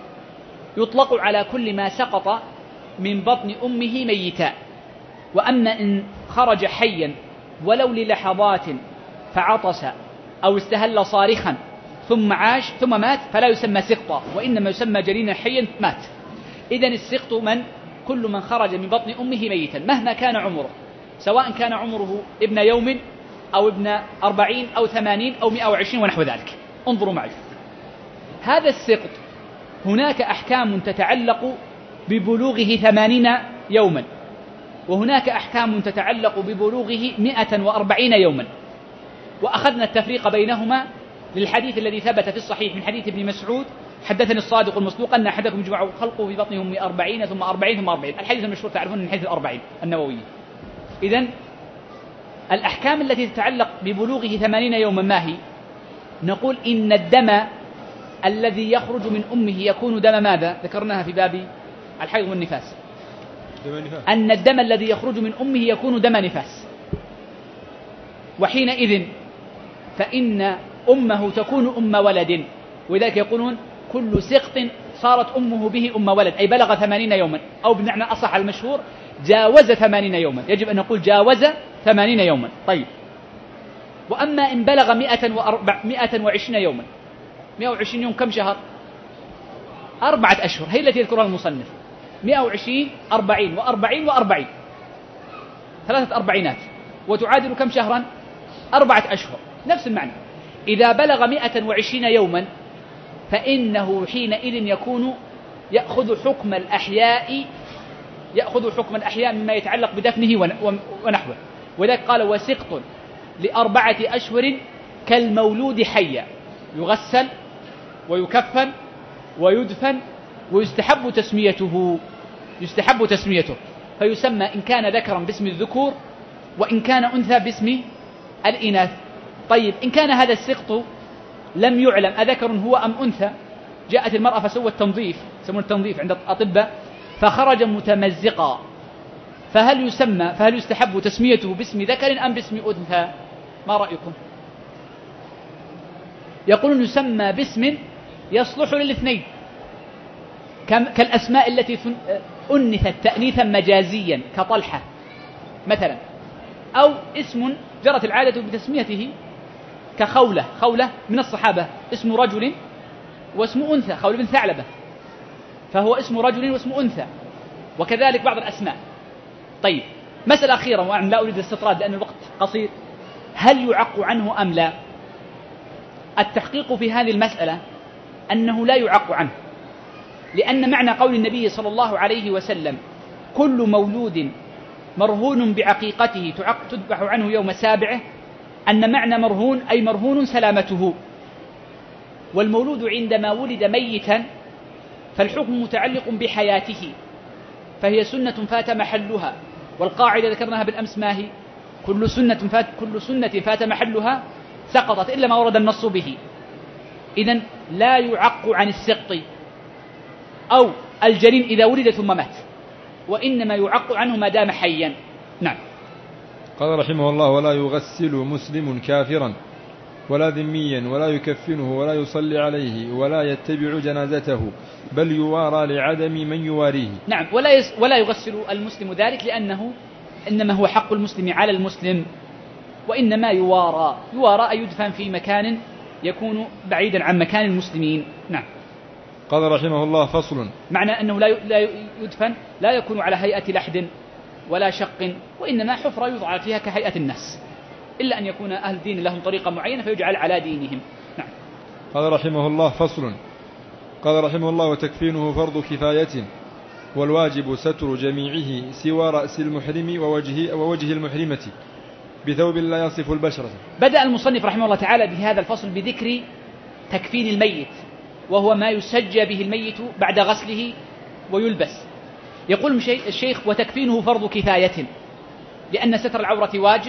يطلق على كل ما سقط من بطن أمه ميتا، وأما إن خرج حيا ولو للحظات فعطس أو استهل صارخا ثم عاش ثم مات فلا يسمى سقطا، وإنما يسمى جنينا حيا مات. إذن السقط من كل من خرج من بطن أمه ميتا مهما كان عمره، سواء كان عمره ابن يوم أو ابن أربعين أو ثمانين أو مئة وعشرين ونحو ذلك. انظروا معي، هذا السقط هناك أحكام تتعلق ببلوغه ثمانين يوما، وهناك أحكام تتعلق ببلوغه مئة وأربعين يوما، وأخذنا التفريق بينهما للحديث الذي ثبت في الصحيح من حديث ابن مسعود حدثني الصادق المصدوق أن أحدكم يجمع خلقه في بطنه أمه أربعين ثم أربعين ثم أربعين، الحديث المشهور تعرفون من حديث الأربعين النووي. إذن الأحكام التي تتعلق ببلوغه ثمانين يوما ما هي؟ نقول إن الدم الذي يخرج من أمه يكون دم ماذا؟ ذكرناها في باب الحيض والنفاس، أن الدم الذي يخرج من أمه يكون دم نفاس، وحينئذ فإن أمه تكون أم ولد، ولذلك يقولون كل سقط صارت أمه به أم ولد، أي بلغ ثمانين يوما، أو بمعنى أصح المشهور جاوز ثمانين يوما، يجب أن نقول جاوز ثمانين يوما. طيب، وأما إن بلغ مئة وعشرين يوما، مئة وعشرين يوم كم شهر؟ أربعة أشهر، هي التي يذكرها المصنف، مئة وعشرين أربعين وأربعين وأربعين، ثلاثة أربعينات، وتعادل كم شهرا؟ أربعة أشهر، نفس المعنى. إذا بلغ مئة وعشرين يوما فإنه حينئذ يكون يأخذ حكم الأحياء يأخذ حكم الأحياء مما يتعلق بدفنه ونحوه، وذلك قال وسقط لأربعة أشهر كالمولود حيا، يغسل ويكفن ويدفن ويستحب تسميته يستحب تسميته فيسمى إن كان ذكرا باسم الذكور وإن كان أنثى باسم الإناث. طيب، إن كان هذا السقط لم يعلم أذكر هو أم أنثى، جاءت المرأة فسوى التنظيف، يسمون التنظيف عند الأطباء، فخرج متمزقا، فهل يسمى فهل يستحب تسميته باسم ذكر أم باسم أنثى؟ ما رأيكم؟ يقولون يسمى باسم يصلح للاثنين، كالأسماء التي أنثت تأنيثا مجازيا كطلحة مثلا، أو اسم جرت العادة بتسميته كخولة، خولة من الصحابة اسم رجل واسم أنثى، خولة بن ثعلبة فهو اسم رجل واسم أنثى، وكذلك بعض الأسماء. طيب، مسألة أخيرة وأنا لا أريد الاستطراد لأن الوقت قصير، هل يعق عنه أم لا؟ التحقيق في هذه المسألة أنه لا يعق عنه، لأن معنى قول النبي صلى الله عليه وسلم كل مولود مرهون بعقيقته تذبح عنه يوم سابعه، أن معنى مرهون أي مرهون سلامته. والمولود عندما ولد ميتا فالحكم متعلق بحياته، فهي سنة فات محلها، والقاعدة ذكرناها بالأمس ما هي؟ كل سنة فات, كل سنة فات محلها سقطت إلا ما ورد النص به. إذن لا يعق عن السقط أو الجنين إذا ولد ثم مات، وإنما يعق عنه ما دام حيا. نعم. قال رحمه الله: ولا يغسل مسلم كافرا ولا ذميا ولا يكفنه ولا يصلي عليه ولا يتبع جنازته، بل يوارى لعدم من يواريه. نعم، ولا يس ولا يغسل المسلم ذلك، لأنه إنما هو حق المسلم على المسلم، وإنما يوارى يوارى أن يدفن في مكان يكون بعيدا عن مكان المسلمين. نعم. قال رحمه الله: فصل. معنى أنه لا يدفن لا يكون على هيئة لحد ولا شق، وإنما حفرة يوضع فيها كهيئة الناس، إلا أن يكون أهل دين لهم طريقة معينة فيجعل على دينهم. نعم. قال رحمه الله: فصل. قال رحمه الله: وتكفينه فرض كفاية، والواجب ستر جميعه سوى رأس المحرم ووجه, ووجه المحرمة بثوب لا يصف البشرة. بدأ المصنف رحمه الله تعالى بهذا الفصل بذكر تكفين الميت، وهو ما يسجى به الميت بعد غسله ويلبس. يقول الشيخ: وتكفينه فرض كفاية، لأن ستر العورة واجب،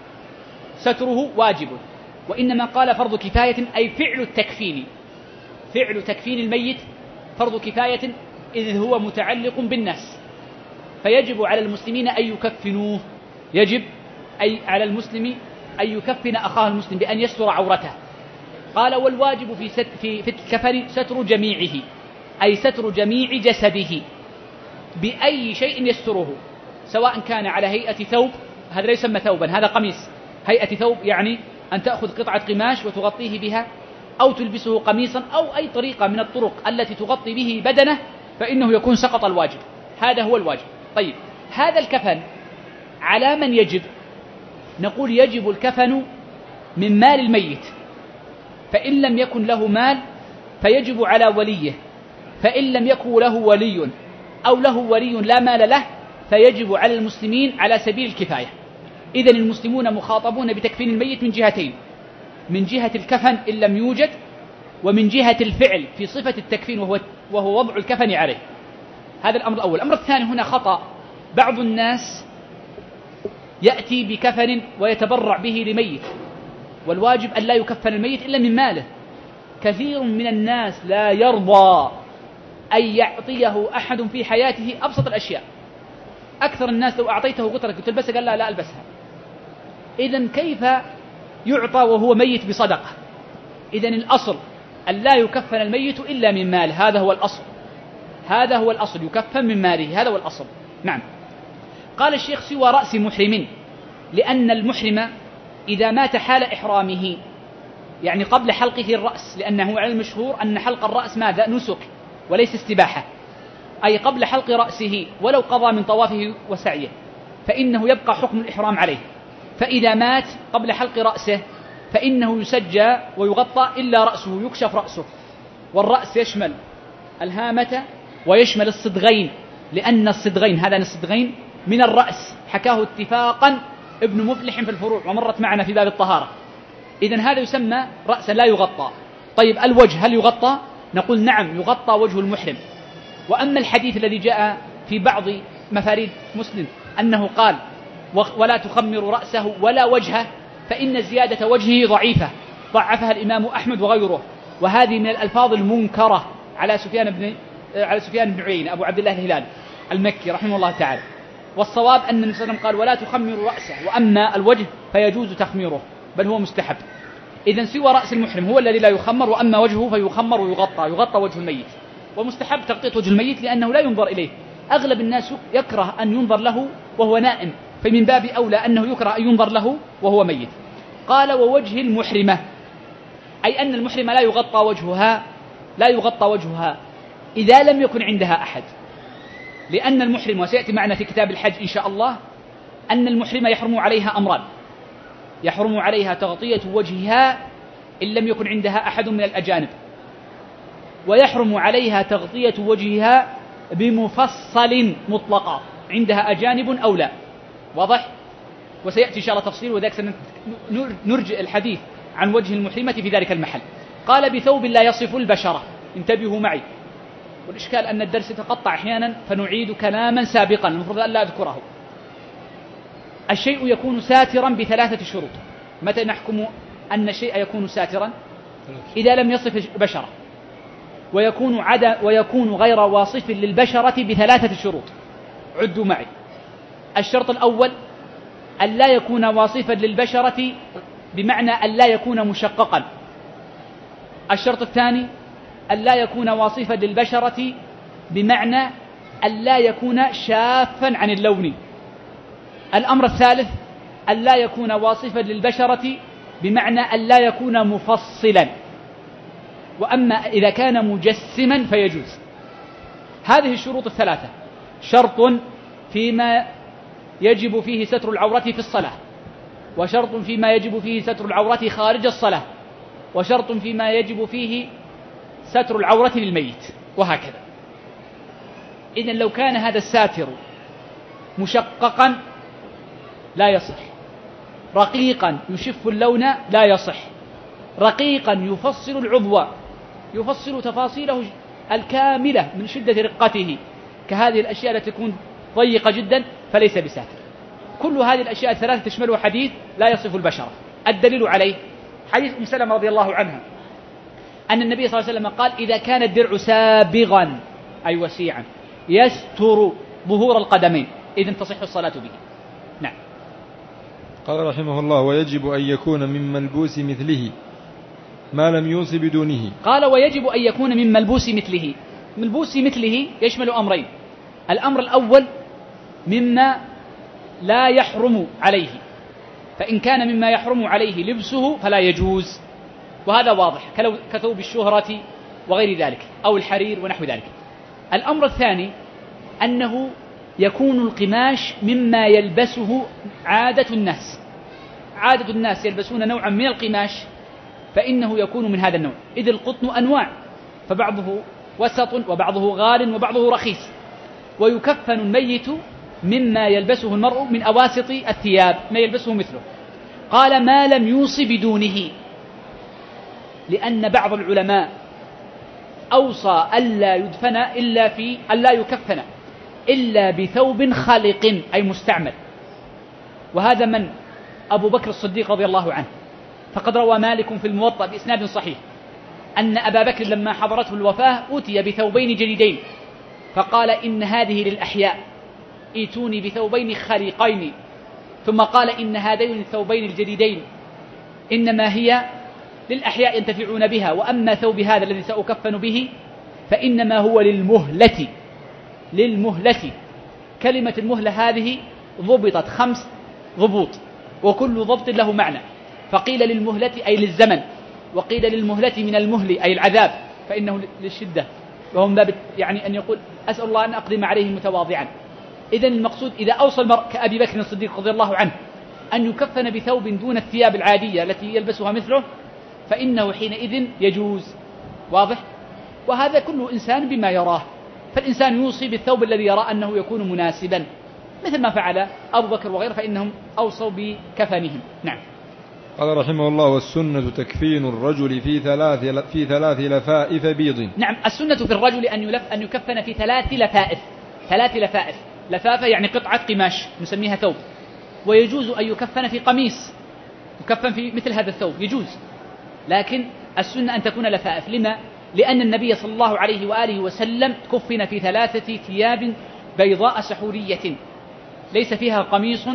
ستره واجب، وإنما قال فرض كفاية أي فعل التكفين، فعل تكفين الميت فرض كفاية، إذ هو متعلق بالناس، فيجب على المسلمين أن يكفنوه، يجب أي على المسلم أن يكفن أخاه المسلم بأن يستر عورته. قال: والواجب في, ست في, في الكفن ستر جميعه، أي ستر جميع جسده بأي شيء يستره، سواء كان على هيئة ثوب، هذا لا يسمى ثوبا، هذا قميص، هيئة ثوب يعني أن تأخذ قطعة قماش وتغطيه بها، أو تلبسه قميصا، أو أي طريقة من الطرق التي تغطي به بدنه، فإنه يكون سقط الواجب. هذا هو الواجب. طيب، هذا الكفن على من يجب؟ نقول: يجب الكفن من مال الميت، فإن لم يكن له مال فيجب على وليه، فإن لم يكن له ولي أو له ولي لا مال له فيجب على المسلمين على سبيل الكفاية. إذن المسلمون مخاطبون بتكفين الميت من جهتين: من جهة الكفن إن لم يوجد، ومن جهة الفعل في صفة التكفين وهو, وهو وضع الكفن عليه. هذا الأمر الأول. الأمر الثاني: هنا خطأ بعض الناس يأتي بكفن ويتبرع به لميت، والواجب أن لا يكفن الميت إلا من ماله. كثير من الناس لا يرضى أن يعطيه أحد في حياته أبسط الأشياء. أكثر الناس لو أعطيته قطرة قلت البسها قال لا لا ألبسها. إذن كيف يعطى وهو ميت بصدقة؟ إذن الأصل أن لا يكفن الميت إلا من مال، هذا هو الأصل، هذا هو الأصل، يكفن من ماله، هذا هو الأصل. نعم. قال الشيخ: سوى رأس محرم، لأن المحرم إذا مات حال إحرامه، يعني قبل حلقه الرأس، لأنه على المشهور أن حلق الرأس ماذا؟ نسك وليس استباحة، أي قبل حلق رأسه ولو قضى من طوافه وسعيه فإنه يبقى حكم الإحرام عليه. فإذا مات قبل حلق رأسه فإنه يسجى ويغطى إلا رأسه، يكشف رأسه، والرأس يشمل الهامة ويشمل الصدغين، لأن الصدغين، هذا الصدغين من الرأس، حكاه اتفاقا ابن مفلح في الفروع ومرت معنا في باب الطهارة. إذن هذا يسمى رأسا لا يغطى. طيب، الوجه هل يغطى؟ نقول نعم، يغطى وجه المحرم. وأما الحديث الذي جاء في بعض مفاريد مسلم أنه قال: ولا تخمر رأسه ولا وجهه، فإن زيادة وجهه ضعيفة، ضعفها الإمام أحمد وغيره، وهذه من الألفاظ المنكرة على سفيان بن على سفيان بن عيينة أبو عبد الله الهلال المكي رحمه الله تعالى. والصواب أن النبي صلى الله عليه وسلم قال: ولا تخمر رأسه، وأما الوجه فيجوز تخميره، بل هو مستحب. إذن سوى رأس المحرم هو الذي لا يخمر، وأما وجهه فيخمر ويغطى، يغطى وجه الميت. ومستحب تغطية وجه الميت لأنه لا ينظر إليه، أغلب الناس يكره أن ينظر له وهو نائم، فمن باب أولى أنه يكره أن ينظر له وهو ميت. قال: ووجه المحرمة، أي أن المحرمة لا يغطى وجهها، لا يغطى وجهها إذا لم يكن عندها أحد، لأن المحرم، وسيأتي معنا في كتاب الحج إن شاء الله، أن المحرمة يحرم عليها أمران: يحرم عليها تغطية وجهها إن لم يكن عندها أحد من الأجانب، ويحرم عليها تغطية وجهها بمفصل مطلقا عندها أجانب أو لا. واضح؟ وسيأتي إن شاء الله تفصيل، وذلك سنرجئ الحديث عن وجه المحرمة في ذلك المحل. قال بثوب لا يصف البشرة. انتبهوا معي، والإشكال أن الدرس يتقطع أحيانا فنعيد كلاما سابقا المفروض أن لا أذكره. الشيء يكون ساترا بثلاثة شروط. متى نحكم أن الشيء يكون ساترا؟ إذا لم يصف بشرة، ويكون, عدا ويكون غير واصف للبشرة بثلاثة شروط. عدوا معي. الشرط الأول أن لا يكون واصفا للبشرة بمعنى أن لا يكون مشققا. الشرط الثاني أن لا يكون واصفا للبشرة بمعنى أن لا يكون شافا عن اللون. الأمر الثالث أن لا يكون واصفا للبشرة بمعنى أن لا يكون مفصلا. وأما إذا كان مجسما فيجوز. هذه الشروط الثلاثة شرط فيما يجب فيه ستر العورة في الصلاة، وشرط فيما يجب فيه ستر العورة خارج الصلاة، وشرط فيما يجب فيه ستر العورة للميت، وهكذا. إذن لو كان هذا الساتر مشققا لا يصح، رقيقا يشف اللون لا يصح، رقيقا يفصل العضو، يفصل تفاصيله الكاملة من شدة رقته، كهذه الأشياء التي تكون ضيقة جدا فليس بساتر. كل هذه الأشياء الثلاثة تشملها حديث لا يصف البشرة. الدليل عليه حديث أم سلمة رضي الله عنها أن النبي صلى الله عليه وسلم قال إذا كان الدرع سابغا أي وسيعا يستر ظهور القدمين إذن تصح الصلاة به. نعم. قال رحمه الله ويجب أن يكون من ملبوس مثله ما لم يوص بدونه. قال ويجب أن يكون من ملبوس مثله. ملبوس مثله يشمل أمرين. الأمر الأول مما لا يحرم عليه، فإن كان مما يحرم عليه لبسه فلا يجوز، وهذا واضح كثوب الشهرة وغير ذلك أو الحرير ونحو ذلك. الأمر الثاني أنه يكون القماش مما يلبسه عادة الناس. عادة الناس يلبسون نوعا من القماش فإنه يكون من هذا النوع، إذ القطن أنواع، فبعضه وسط وبعضه غال وبعضه رخيص. ويكفن الميت مما يلبسه المرء من أواسط الثياب ما يلبسه مثله. قال ما لم يوص بدونه، لأن بعض العلماء أوصى ألا يدفن إلا في ألا يكفن إلا بثوب خلق أي مستعمل، وهذا من أبو بكر الصديق رضي الله عنه. فقد روى مالك في الموطأ بإسناد صحيح أن أبا بكر لما حضرته الوفاة أتي بثوبين جديدين فقال إن هذه للأحياء ائتوني بثوبين خلقين، ثم قال إن هذين الثوبين الجديدين إنما هي للأحياء ينتفعون بها، وأما ثوب هذا الذي سأكفن به فإنما هو للمهلة. للمهلة كلمة المهلة هذه ضبطت خمس ضبوط وكل ضبط له معنى، فقيل للمهلة أي للزمن، وقيل للمهلة من المهل أي العذاب فإنه للشدة، وهم باب يعني أن يقول أسأل الله أن أقدم عليه متواضعا. إذن المقصود إذا أوصى المرء كأبي بكر الصديق رضي الله عنه أن يكفن بثوب دون الثياب العادية التي يلبسها مثله فإنه حينئذ يجوز. واضح؟ وهذا كل إنسان بما يراه، فالإنسان يوصي بالثوب الذي يرى أنه يكون مناسبا، مثل ما فعل أبو بكر وغيره فإنهم أوصوا بكفنهم. نعم. قال رحمه الله والسنة تكفين الرجل في ثلاث في ثلاث لفائف بيض. نعم، السنة في الرجل أن يلف أن يكفن في ثلاث لفائف. ثلاث لفائف، لفافة يعني قطعة قماش نسميها ثوب، ويجوز أن يكفن في قميص، يكفن في مثل هذا الثوب يجوز، لكن السنة أن تكون لفائف. لما؟ لأن النبي صلى الله عليه وآله وسلم كفن في ثلاثة ثياب بيضاء سحورية ليس فيها قميص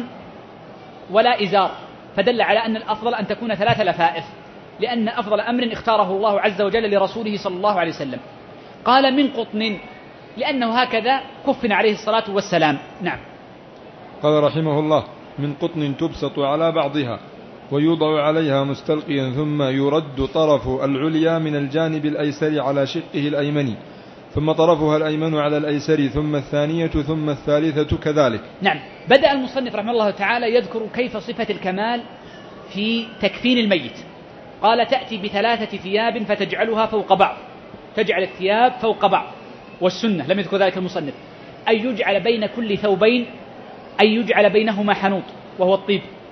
ولا إزار، فدل على أن الأفضل أن تكون ثلاث لفائف، لأن أفضل أمر اختاره الله عز وجل لرسوله صلى الله عليه وسلم. قال من قطن لأنه هكذا كفن عليه الصلاة والسلام. نعم. قال رحمه الله من قطن تبسط على بعضها ويوضع عليها مستلقيا ثم يرد طرف العليا من الجانب الأيسر على شقه الأيمن ثم طرفها الأيمن على الأيسر ثم الثانية ثم الثالثة كذلك. نعم. بدأ المصنف رحمه الله تعالى يذكر كيف صفة الكمال في تكفين الميت. قال تأتي بثلاثة ثياب فتجعلها فوق بعض، تجعل الثياب فوق بعض، والسنة لم يذكر ذلك المصنف أن يجعل بين كل ثوبين أن يجعل بينهما حنوط وهو الطيب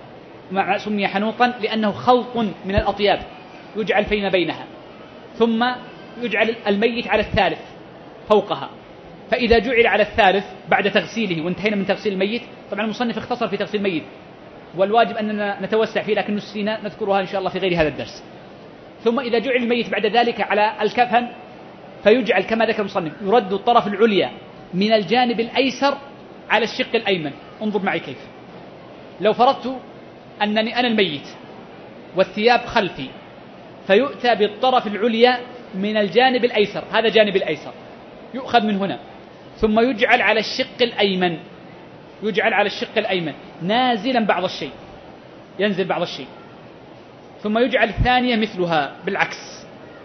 سمي حنوطا لأنه خلط من الأطياب يجعل فيما بينها، ثم يجعل الميت على الثالث فوقها. فإذا جعل على الثالث بعد تغسيله وانتهينا من تغسيل الميت، طبعا المصنف اختصر في تغسيل الميت والواجب أننا نتوسع فيه، لكن نسينا نذكرها إن شاء الله في غير هذا الدرس. ثم إذا جعل الميت بعد ذلك على الكفن فيجعل كما ذكر المصنف، يرد الطرف العليا من الجانب الأيسر على الشق الأيمن. انظر معي كيف. لو فرضت أنني أنا الميت والثياب خلفي، فيؤتى بالطرف العليا من الجانب الأيسر، هذا جانب الأيسر يؤخذ من هنا، ثم يجعل على الشق الأيمن، يجعل على الشق الأيمن نازلا بعض الشيء، ينزل بعض الشيء، ثم يجعل الثانية مثلها بالعكس،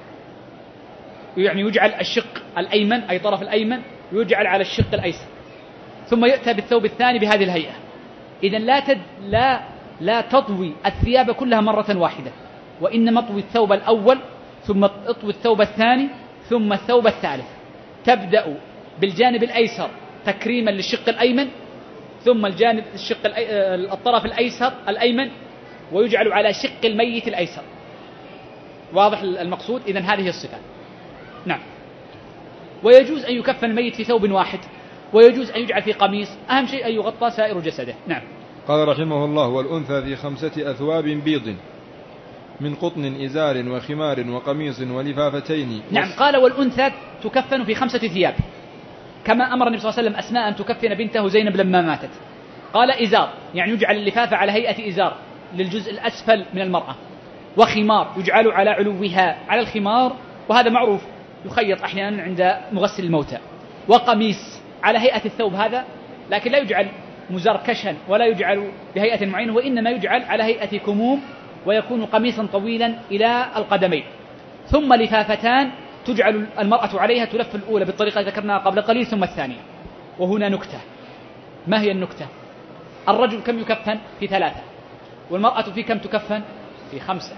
يعني يجعل الشق الأيمن أي طرف الأيمن يجعل على الشق الأيسر، ثم يؤتى بالثوب الثاني بهذه الهيئة. إذن لا تد لا لا تطوي الثياب كلها مرة واحدة، وإنما اطوي الثوب الأول، ثم اطوي الثوب الثاني، ثم الثوب الثالث. تبدأ بالجانب الأيسر تكريما للشق الأيمن، ثم الجانب الشق الطرف الأيسر الأيمن، ويجعل على شق الميت الأيسر. واضح المقصود؟ إذن هذه الصفة. نعم. ويجوز أن يكفن الميت في ثوب واحد، ويجوز أن يجعل في قميص، أهم شيء أن يغطى سائر جسده. نعم. قال رحمه الله: والأنثى في خمسة أثواب بيض من قطن إزار وخمار وقميص ولفافتين. نعم. قال والأنثى تكفن في خمسة ثياب، كما أمر النبي صلى الله عليه وسلم أسماء أن تكفن بنته زينب لما ماتت. قال إزار، يعني يجعل اللفافة على هيئة إزار للجزء الأسفل من المرأة، وخمار يجعل على علوها على الخمار، وهذا معروف يخيط أحيانا عند مغسل الموتى، وقميص على هيئة الثوب هذا، لكن لا يجعل مزركشا ولا يجعل بهيئة معينة، وإنما يجعل على هيئة كموم، ويكون قميصا طويلا إلى القدمين. ثم لفافتان تجعل المرأة عليها، تلف الأولى بالطريقة التي ذكرناها قبل قليل، ثم الثانية. وهنا نكتة. ما هي النكتة؟ الرجل كم يكفن؟ في ثلاثة، والمرأة في كم تكفن؟ في خمسة.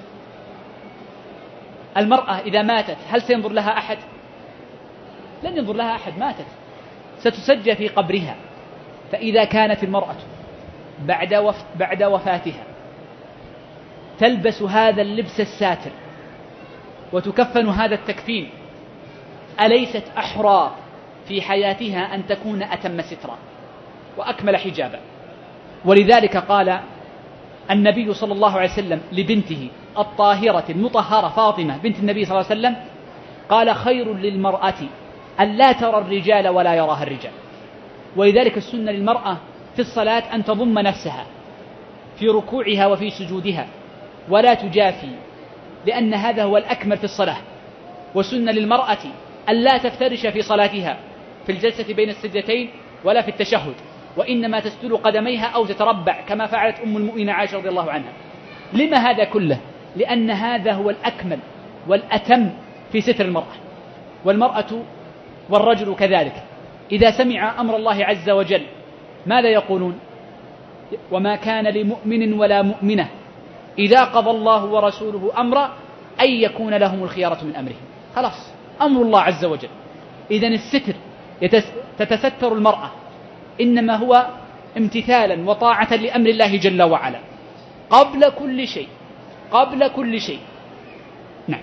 المرأة إذا ماتت هل سينظر لها أحد؟ لن ينظر لها أحد، ماتت، ستسجى في قبرها. فإذا كانت المرأة بعد وف... بعد وفاتها تلبس هذا اللبس الساتر وتكفن هذا التكفين، أليست أحرى في حياتها أن تكون أتم سترا وأكمل حجابا؟ ولذلك قال النبي صلى الله عليه وسلم لبنته الطاهرة المطهرة فاطمة بنت النبي صلى الله عليه وسلم، قال: خير للمرأة أن لا ترى الرجال ولا يراها الرجال. ولذلك السنة للمرأة في الصلاة أن تضم نفسها في ركوعها وفي سجودها ولا تجافي، لأن هذا هو الأكمل في الصلاة. وسنة للمرأة أن لا تفترش في صلاتها في الجلسة بين السجدتين ولا في التشهد، وإنما تسدل قدميها أو تتربع كما فعلت أم المؤمنين عائشة رضي الله عنها. لما هذا كله؟ لأن هذا هو الأكمل والأتم في ستر المرأة. والمرأة والرجل كذلك إذا سمع أمر الله عز وجل ماذا يقولون؟ وما كان لمؤمن ولا مؤمنة إذا قضى الله ورسوله أمرا أن يكون لهم الخيارة من أمرهم. خلاص، أمر الله عز وجل. إذن الستر تتستر المرأة إنما هو امتثالا وطاعة لأمر الله جل وعلا قبل كل شيء، قبل كل شيء. نعم.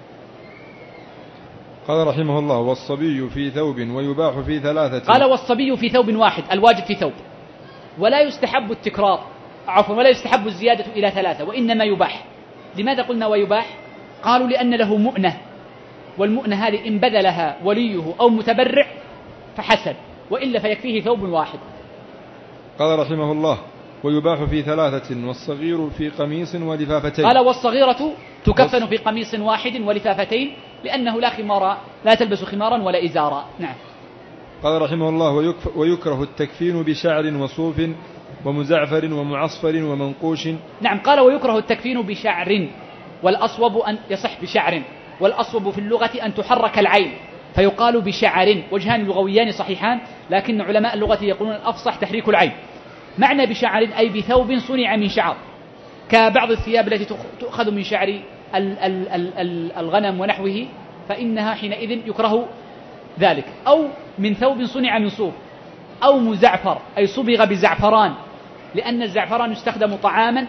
قال رحمه الله: والصبي في ثوب ويباح في ثلاثة. قال: والصبي في ثوب واحد، الواجب في ثوب، ولا يستحب التكرار، عفوا ولا يستحب الزيادة إلى ثلاثة، وإنما يباح. لماذا قلنا ويباح؟ قالوا لأن له مؤنة، والمؤنة هذه إن بذلها وليه أو متبرع فحسن، وإلا فيكفيه ثوب واحد. قال رحمه الله: ويباح في ثلاثة، والصغير في قميص ولفافتين. قال: والصغيرة تكفن في قميص واحد ولفافتين، لأنه لا خمار، لا تلبس خمارا ولا إزارا. نعم. قال رحمه الله: ويكره التكفين بشعر وصوف ومزعفر ومعصفر ومنقوش. نعم. قال: ويكره التكفين بشعر، والأصوب أن يصح بشعر، والأصوب في اللغة أن تحرك العين فيقال بشعر. وجهان لغويان صحيحان، لكن علماء اللغة يقولون الأفصح تحريك العين. معنى بشعر أي بثوب صنع من شعر، كبعض الثياب التي تؤخذ من شعر الغنم ونحوه، فإنها حينئذ يكره ذلك. أو من ثوب صنع من صوف، أو مزعفر أي صبغ بزعفران، لأن الزعفران يستخدم طعاما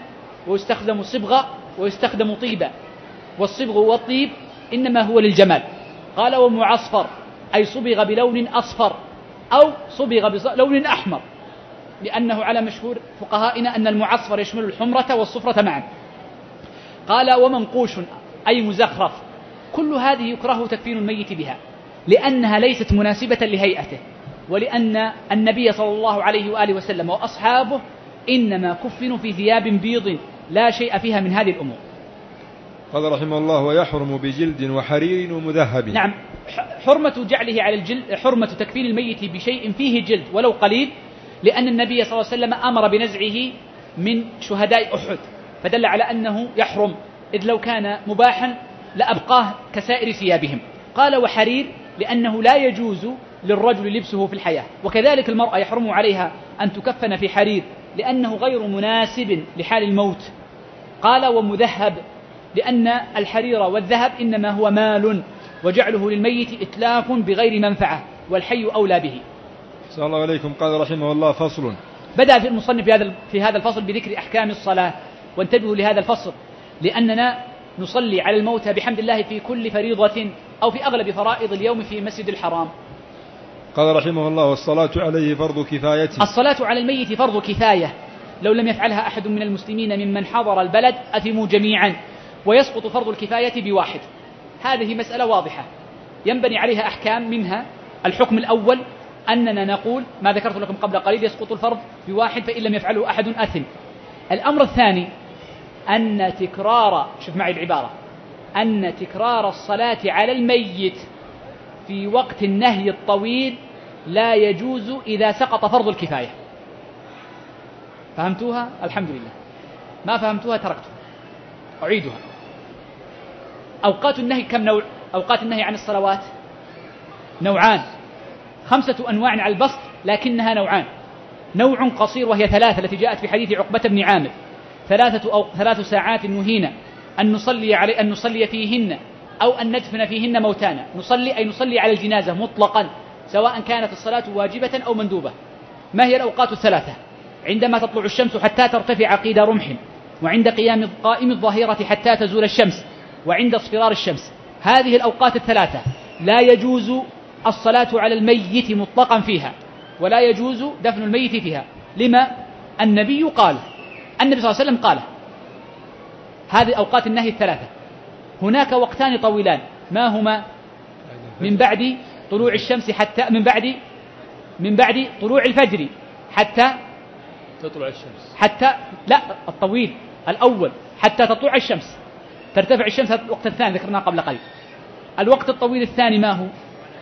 ويستخدم صبغة ويستخدم طيبة، والصبغ والطيب إنما هو للجمال. قال ومعصفر أي صبغ بلون أصفر أو صبغ بلون أحمر، لأنه على مشهور فقهائنا أن المعصفر يشمل الحمرة والصفرة معا. قال ومنقوش أي مزخرف. كل هذه يكره تكفين الميت بها، لأنها ليست مناسبة لهيئته، ولأن النبي صلى الله عليه وآله وسلم وأصحابه إنما كفنوا في ثياب بيض لا شيء فيها من هذه الأمور. قال رحمه الله ويحرم بجلد وحرير ومذهب. نعم، حرمة جعله على الجلد، حرمة تكفين الميت بشيء فيه جلد ولو قليل، لأن النبي صلى الله عليه وسلم أمر بنزعه من شهداء أحد، فدل على أنه يحرم، إذ لو كان مباحا لأبقاه كسائر ثيابهم. قال وحرير لأنه لا يجوز للرجل لبسه في الحياة، وكذلك المرأة يحرم عليها أن تكفن في حرير لأنه غير مناسب لحال الموت. قال ومذهب لأن الحرير والذهب إنما هو مال، وجعله للميت إتلاف بغير منفعة، والحي أولى به. صلى الله عليكم. قال رحمه الله فصل. بدأ في المصنف في هذا في هذا الفصل بذكر أحكام الصلاة، وانتبهوا لهذا الفصل لأننا نصلي على الموتى بحمد الله في كل فريضة أو في أغلب فرائض اليوم في مسجد الحرام. قال رحمه الله والصلاة عليه فرض كفاية. الصلاة على الميت فرض كفاية، لو لم يفعلها أحد من المسلمين ممن حضر البلد أثموا جميعا، ويسقط فرض الكفاية بواحد. هذه مسألة واضحة ينبني عليها أحكام، منها الحكم الأول أننا نقول ما ذكرت لكم قبل قليل، يسقط الفرض بواحد فإن لم يفعله أحد أثم. الأمر الثاني أن تكرار، شوف معي العبارة، أن تكرار الصلاة على الميت في وقت النهي الطويل لا يجوز إذا سقط فرض الكفاية. فهمتوها؟ الحمد لله. ما فهمتوها تركتها، أعيدها. أوقات النهي كم نوع؟ أوقات النهي عن الصلوات نوعان، خمسة أنواع على البسط لكنها نوعان. نوع قصير وهي ثلاثة التي جاءت في حديث عقبة بن عامر، ثلاثة أو ثلاث ساعات نهينا أن نصلي علي أن نصلي فيهن أو أن ندفن فيهن موتانا. نصلي أي نصلي على الجنازة مطلقا سواء كانت الصلاة واجبة أو مندوبة. ما هي الأوقات الثلاثة؟ عندما تطلع الشمس حتى ترتفع قيد رمح، وعند قيام قائم الظهيرة حتى تزول الشمس، وعند اصفرار الشمس. هذه الأوقات الثلاثة لا يجوز الصلاة على الميت مطلقا فيها، ولا يجوز دفن الميت فيها. لما؟ النبي قال، النبي صلى الله عليه وسلم قال هذه أوقات النهي الثلاثة. هناك وقتان طويلان، ما هما؟ من بعد طلوع الشمس حتى من بعد من بعد طلوع الفجر حتى تطلع الشمس، حتى لا الطويل الأول حتى تطلع الشمس، ترتفع الشمس. هذا الوقت الثاني ذكرناه قبل قليل. الوقت الطويل الثاني ما هو؟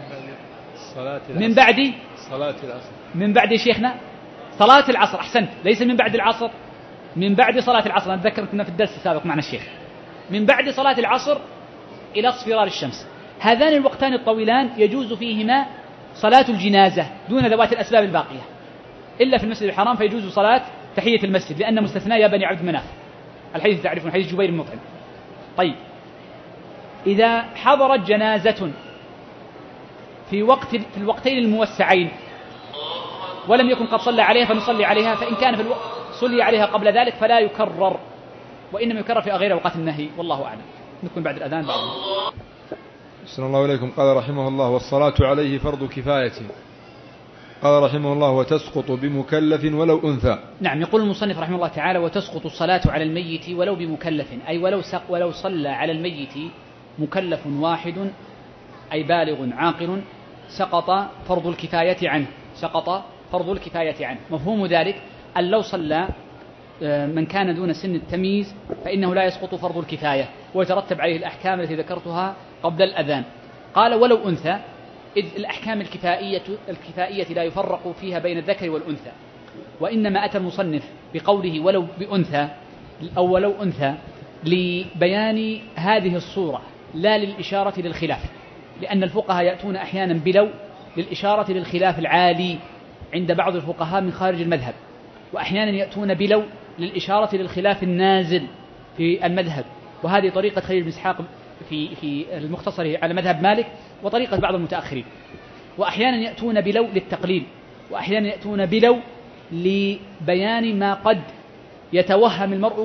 من بعد صلاة العصر. من بعد شيخنا صلاة العصر. أحسنت، ليس من بعد العصر، من بعد صلاة العصر. أنا أتذكر كنا في الدرس السابق معنا الشيخ. من بعد صلاة العصر إلى اصفرار الشمس. هذان الوقتان الطويلان يجوز فيهما صلاة الجنازة دون ذوات الأسباب الباقية، إلا في المسجد الحرام فيجوز صلاة تحية المسجد لأن مستثنى يا بني عبد مناف، الحديث تعرفون حديث جبير بن مطعم. طيب، إذا حضرت جنازة في وقت في الوقتين الموسعين ولم يكن قد صلى عليها فنصلي عليها، فإن كان في الوقت صلي عليها قبل ذلك فلا يكرر، وإنما يكرر في غير أوقات النهي، والله أعلم. نكون بعد الأذان بعد. صلى الله عليكم. قال رحمه الله والصلاة عليه فرض كفاية. قال رحمه الله وتسقط بمكلف ولو أنثى. نعم، يقول المصنف رحمه الله تعالى وتسقط الصلاة على الميت ولو بمكلف، أي ولو سق ولو صلى على الميت مكلف واحد أي بالغ عاقل سقط فرض الكفاية عنه، سقط فرض الكفاية عنه. مفهوم ذلك أن لو صلى من كان دون سن التمييز فإنه لا يسقط فرض الكفاية، ويترتب عليه الأحكام التي ذكرتها قبل الأذان. قال ولو أنثى، إذ الأحكام الكفائية الكفائية لا يفرق فيها بين الذكر والأنثى، وإنما أتى المصنف بقوله ولو بأنثى أو ولو أنثى لبيان هذه الصورة لا للإشارة للخلاف، لأن الفقهاء يأتون أحيانا بلو للإشارة للخلاف العالي عند بعض الفقهاء من خارج المذهب، وأحيانا يأتون بلو للإشارة للخلاف النازل في المذهب. وهذه طريقة خليل بن إسحاق في في المختصر على مذهب مالك، وطريقة بعض المتأخرين. وأحيانا يأتون بلو للتقليل، وأحيانا يأتون بلو لبيان ما قد يتوهم المرء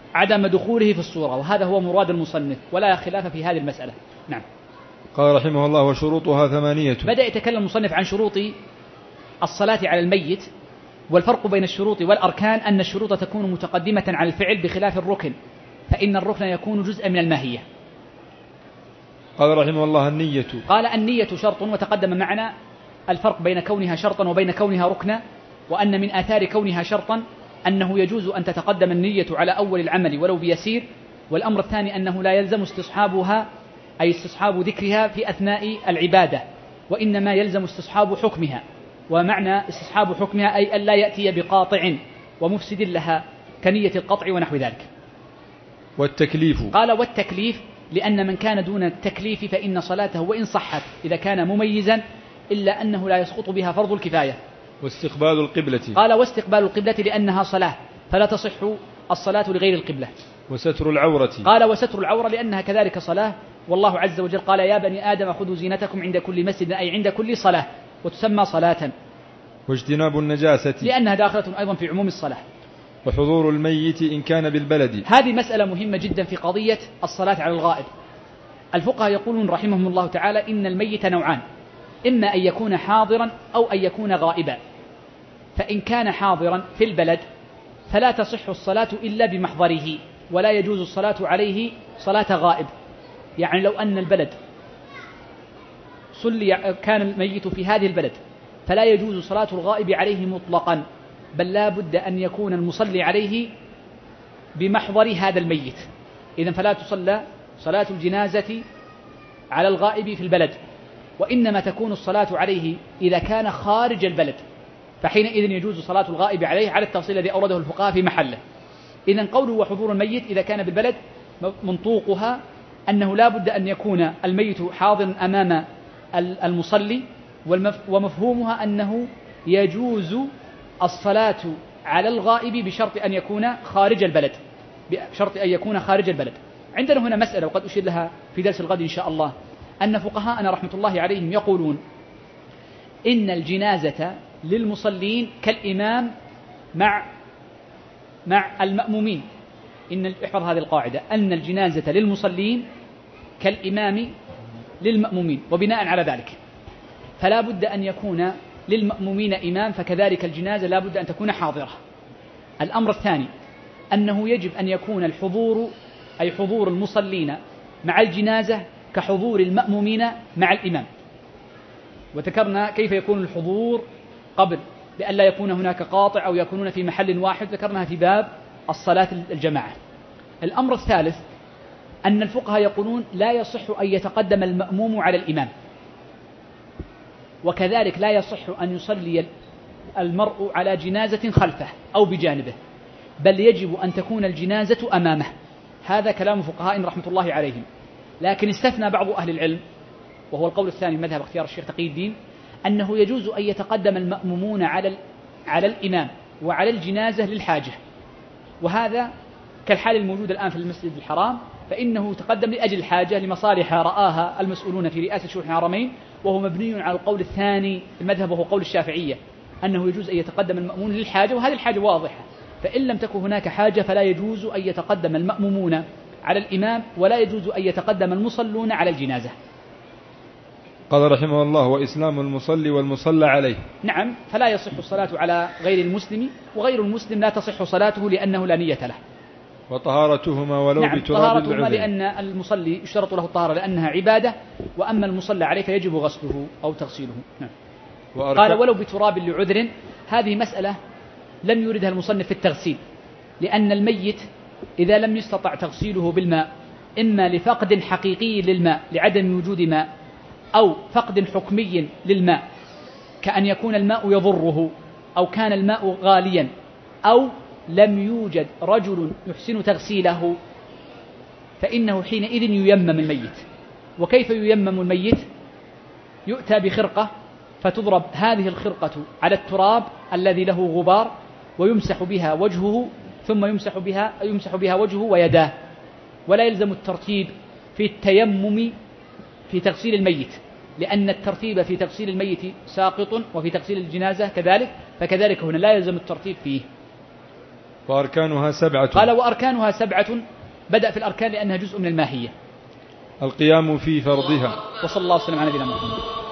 عدم دخوله في الصورة، وهذا هو مراد المصنف ولا خلاف في هذه المسألة. نعم. قال رحمه الله: وشروطها ثمانية. بدأ يتكلم المصنف عن شروط الصلاة على الميت، والفرق بين الشروط والأركان أن الشروط تكون متقدمة على الفعل بخلاف الركن، فإن الركن يكون جزءا من الماهية. قال رحمه الله: النية. قال: النية شرط، وتقدم معنا الفرق بين كونها شرطا وبين كونها ركنا، وأن من آثار كونها شرطا أنه يجوز أن تتقدم النية على أول العمل ولو بيسير، والأمر الثاني أنه لا يلزم استصحابها أي استصحاب ذكرها في أثناء العبادة، وإنما يلزم استصحاب حكمها، ومعنى استصحاب حكمها أي أن لا يأتي بقاطع ومفسد لها كنية القطع ونحو ذلك. والتكليف. قال: والتكليف، لأن من كان دون التكليف فإن صلاته وإن صحت إذا كان مميزا إلا أنه لا يسقط بها فرض الكفاية. واستقبال القبلة. قال: واستقبال القبلة لأنها صلاة فلا تصح الصلاة لغير القبلة. وستر العورة. قال: وستر العورة لأنها كذلك صلاة، والله عز وجل قال: يا بني آدم خذوا زينتكم عند كل مسجد أي عند كل صلاة، وتسمى صلاة. واجتناب النجاسة لأنها داخلة أيضا في عموم الصلاة. وحضور الميت إن كان بالبلد. هذه مسألة مهمة جدا في قضية الصلاة على الغائب. الفقهاء يقولون رحمهم الله تعالى إن الميت نوعان، إما أن يكون حاضرا أو أن يكون غائبا. فإن كان حاضرا في البلد فلا تصح الصلاة إلا بمحضره، ولا يجوز الصلاة عليه صلاة غائب. يعني لو أن البلد صلي كان الميت في هذه البلد فلا يجوز صلاة الغائب عليه مطلقا، بل لا بد أن يكون المصلي عليه بمحضر هذا الميت. إذن فلا تصلى صلاة الجنازة على الغائب في البلد، وإنما تكون الصلاة عليه إذا كان خارج البلد، فحينئذ يجوز صلاة الغائب عليه على التفصيل الذي أورده الفقهاء في محله. إذن قوله وحضور الميت إذا كان بالبلد منطوقها أنه لا بد أن يكون الميت حاضرا أمام المصلي، ومفهومها أنه يجوز الصلاة على الغائب بشرط أن يكون خارج البلد، بشرط أن يكون خارج البلد. عندنا هنا مسألة وقد أشير لها في درس الغد إن شاء الله، أن فقهاءنا رحمة الله عليهم يقولون إن الجنازة للمصلين كالإمام مع مع المأمومين. إن احفظ هذه القاعدة، أن الجنازة للمصلين كالإمام للمأمومين، وبناء على ذلك فلا بد أن يكون للمأمومين إمام، فكذلك الجنازة لا بد أن تكون حاضرة. الأمر الثاني أنه يجب أن يكون الحضور أي حضور المصلين مع الجنازة كحضور المأمومين مع الإمام. وذكرنا كيف يكون الحضور قبل، بأن لا يكون هناك قاطع أو يكونون في محل واحد، ذكرناها في باب الصلاة الجماعة. الأمر الثالث أن الفقهاء يقولون لا يصح أن يتقدم المأموم على الإمام، وكذلك لا يصح أن يصلي المرء على جنازة خلفه أو بجانبه، بل يجب أن تكون الجنازة أمامه. هذا كلام فقهاء رحمة الله عليهم. لكن استثنى بعض أهل العلم، وهو القول الثاني مذهب اختيار الشيخ تقي الدين، أنه يجوز أن يتقدم المأمومون على على الإمام وعلى الجنازة للحاجة، وهذا كالحال الموجود الآن في المسجد الحرام، فإنه تقدم لأجل الحاجة لمصالح رآها المسؤولون في رئاسة شؤون الحرمين، وهو مبني على القول الثاني المذهب وهو قول الشافعية، أنه يجوز أن يتقدم المأمون للحاجة، وهذه الحاجة واضحة. فإن لم تكن هناك حاجة فلا يجوز أن يتقدم المأمومون على الإمام، ولا يجوز أن يتقدم المصلون على الجنازة. قال رحمه الله: وإسلام المصلي والمصلى عليه. نعم، فلا يصح الصلاة على غير المسلم، وغير المسلم لا تصح صلاته لأنه لا نية له. وطهارتهما ولو نعم بتراب طهارتهما العذر، لأن المصلي يشترط له الطهارة لأنها عبادة، وأما المصلى عليه فيجب غسله أو تغسيله. نعم. قال ولو بتراب لعذر، هذه مسألة لم يردها المصنف في التغسيل، لأن الميت إذا لم يستطع تغسيله بالماء، إما لفقد حقيقي للماء لعدم وجود ماء، أو فقد حكمي للماء كأن يكون الماء يضره، أو كان الماء غاليا، أو لم يوجد رجل يحسن تغسيله، فإنه حينئذ ييمم الميت. وكيف ييمم الميت؟ يؤتى بخرقة فتضرب هذه الخرقة على التراب الذي له غبار، ويمسح بها وجهه، ثم يمسح بها يمسح بها وجهه ويداه، ولا يلزم الترتيب في التيمم في تغسيل الميت، لأن الترتيب في تغسيل الميت ساقط، وفي تغسيل الجنازة كذلك، فكذلك هنا لا يلزم الترتيب فيه. وأركانها سبعة. قال وأركانها سبعة، بدأ في الأركان لأنها جزء من الماهية. القيام في فرضها. وصلى الله وسلم على نبينا محمد.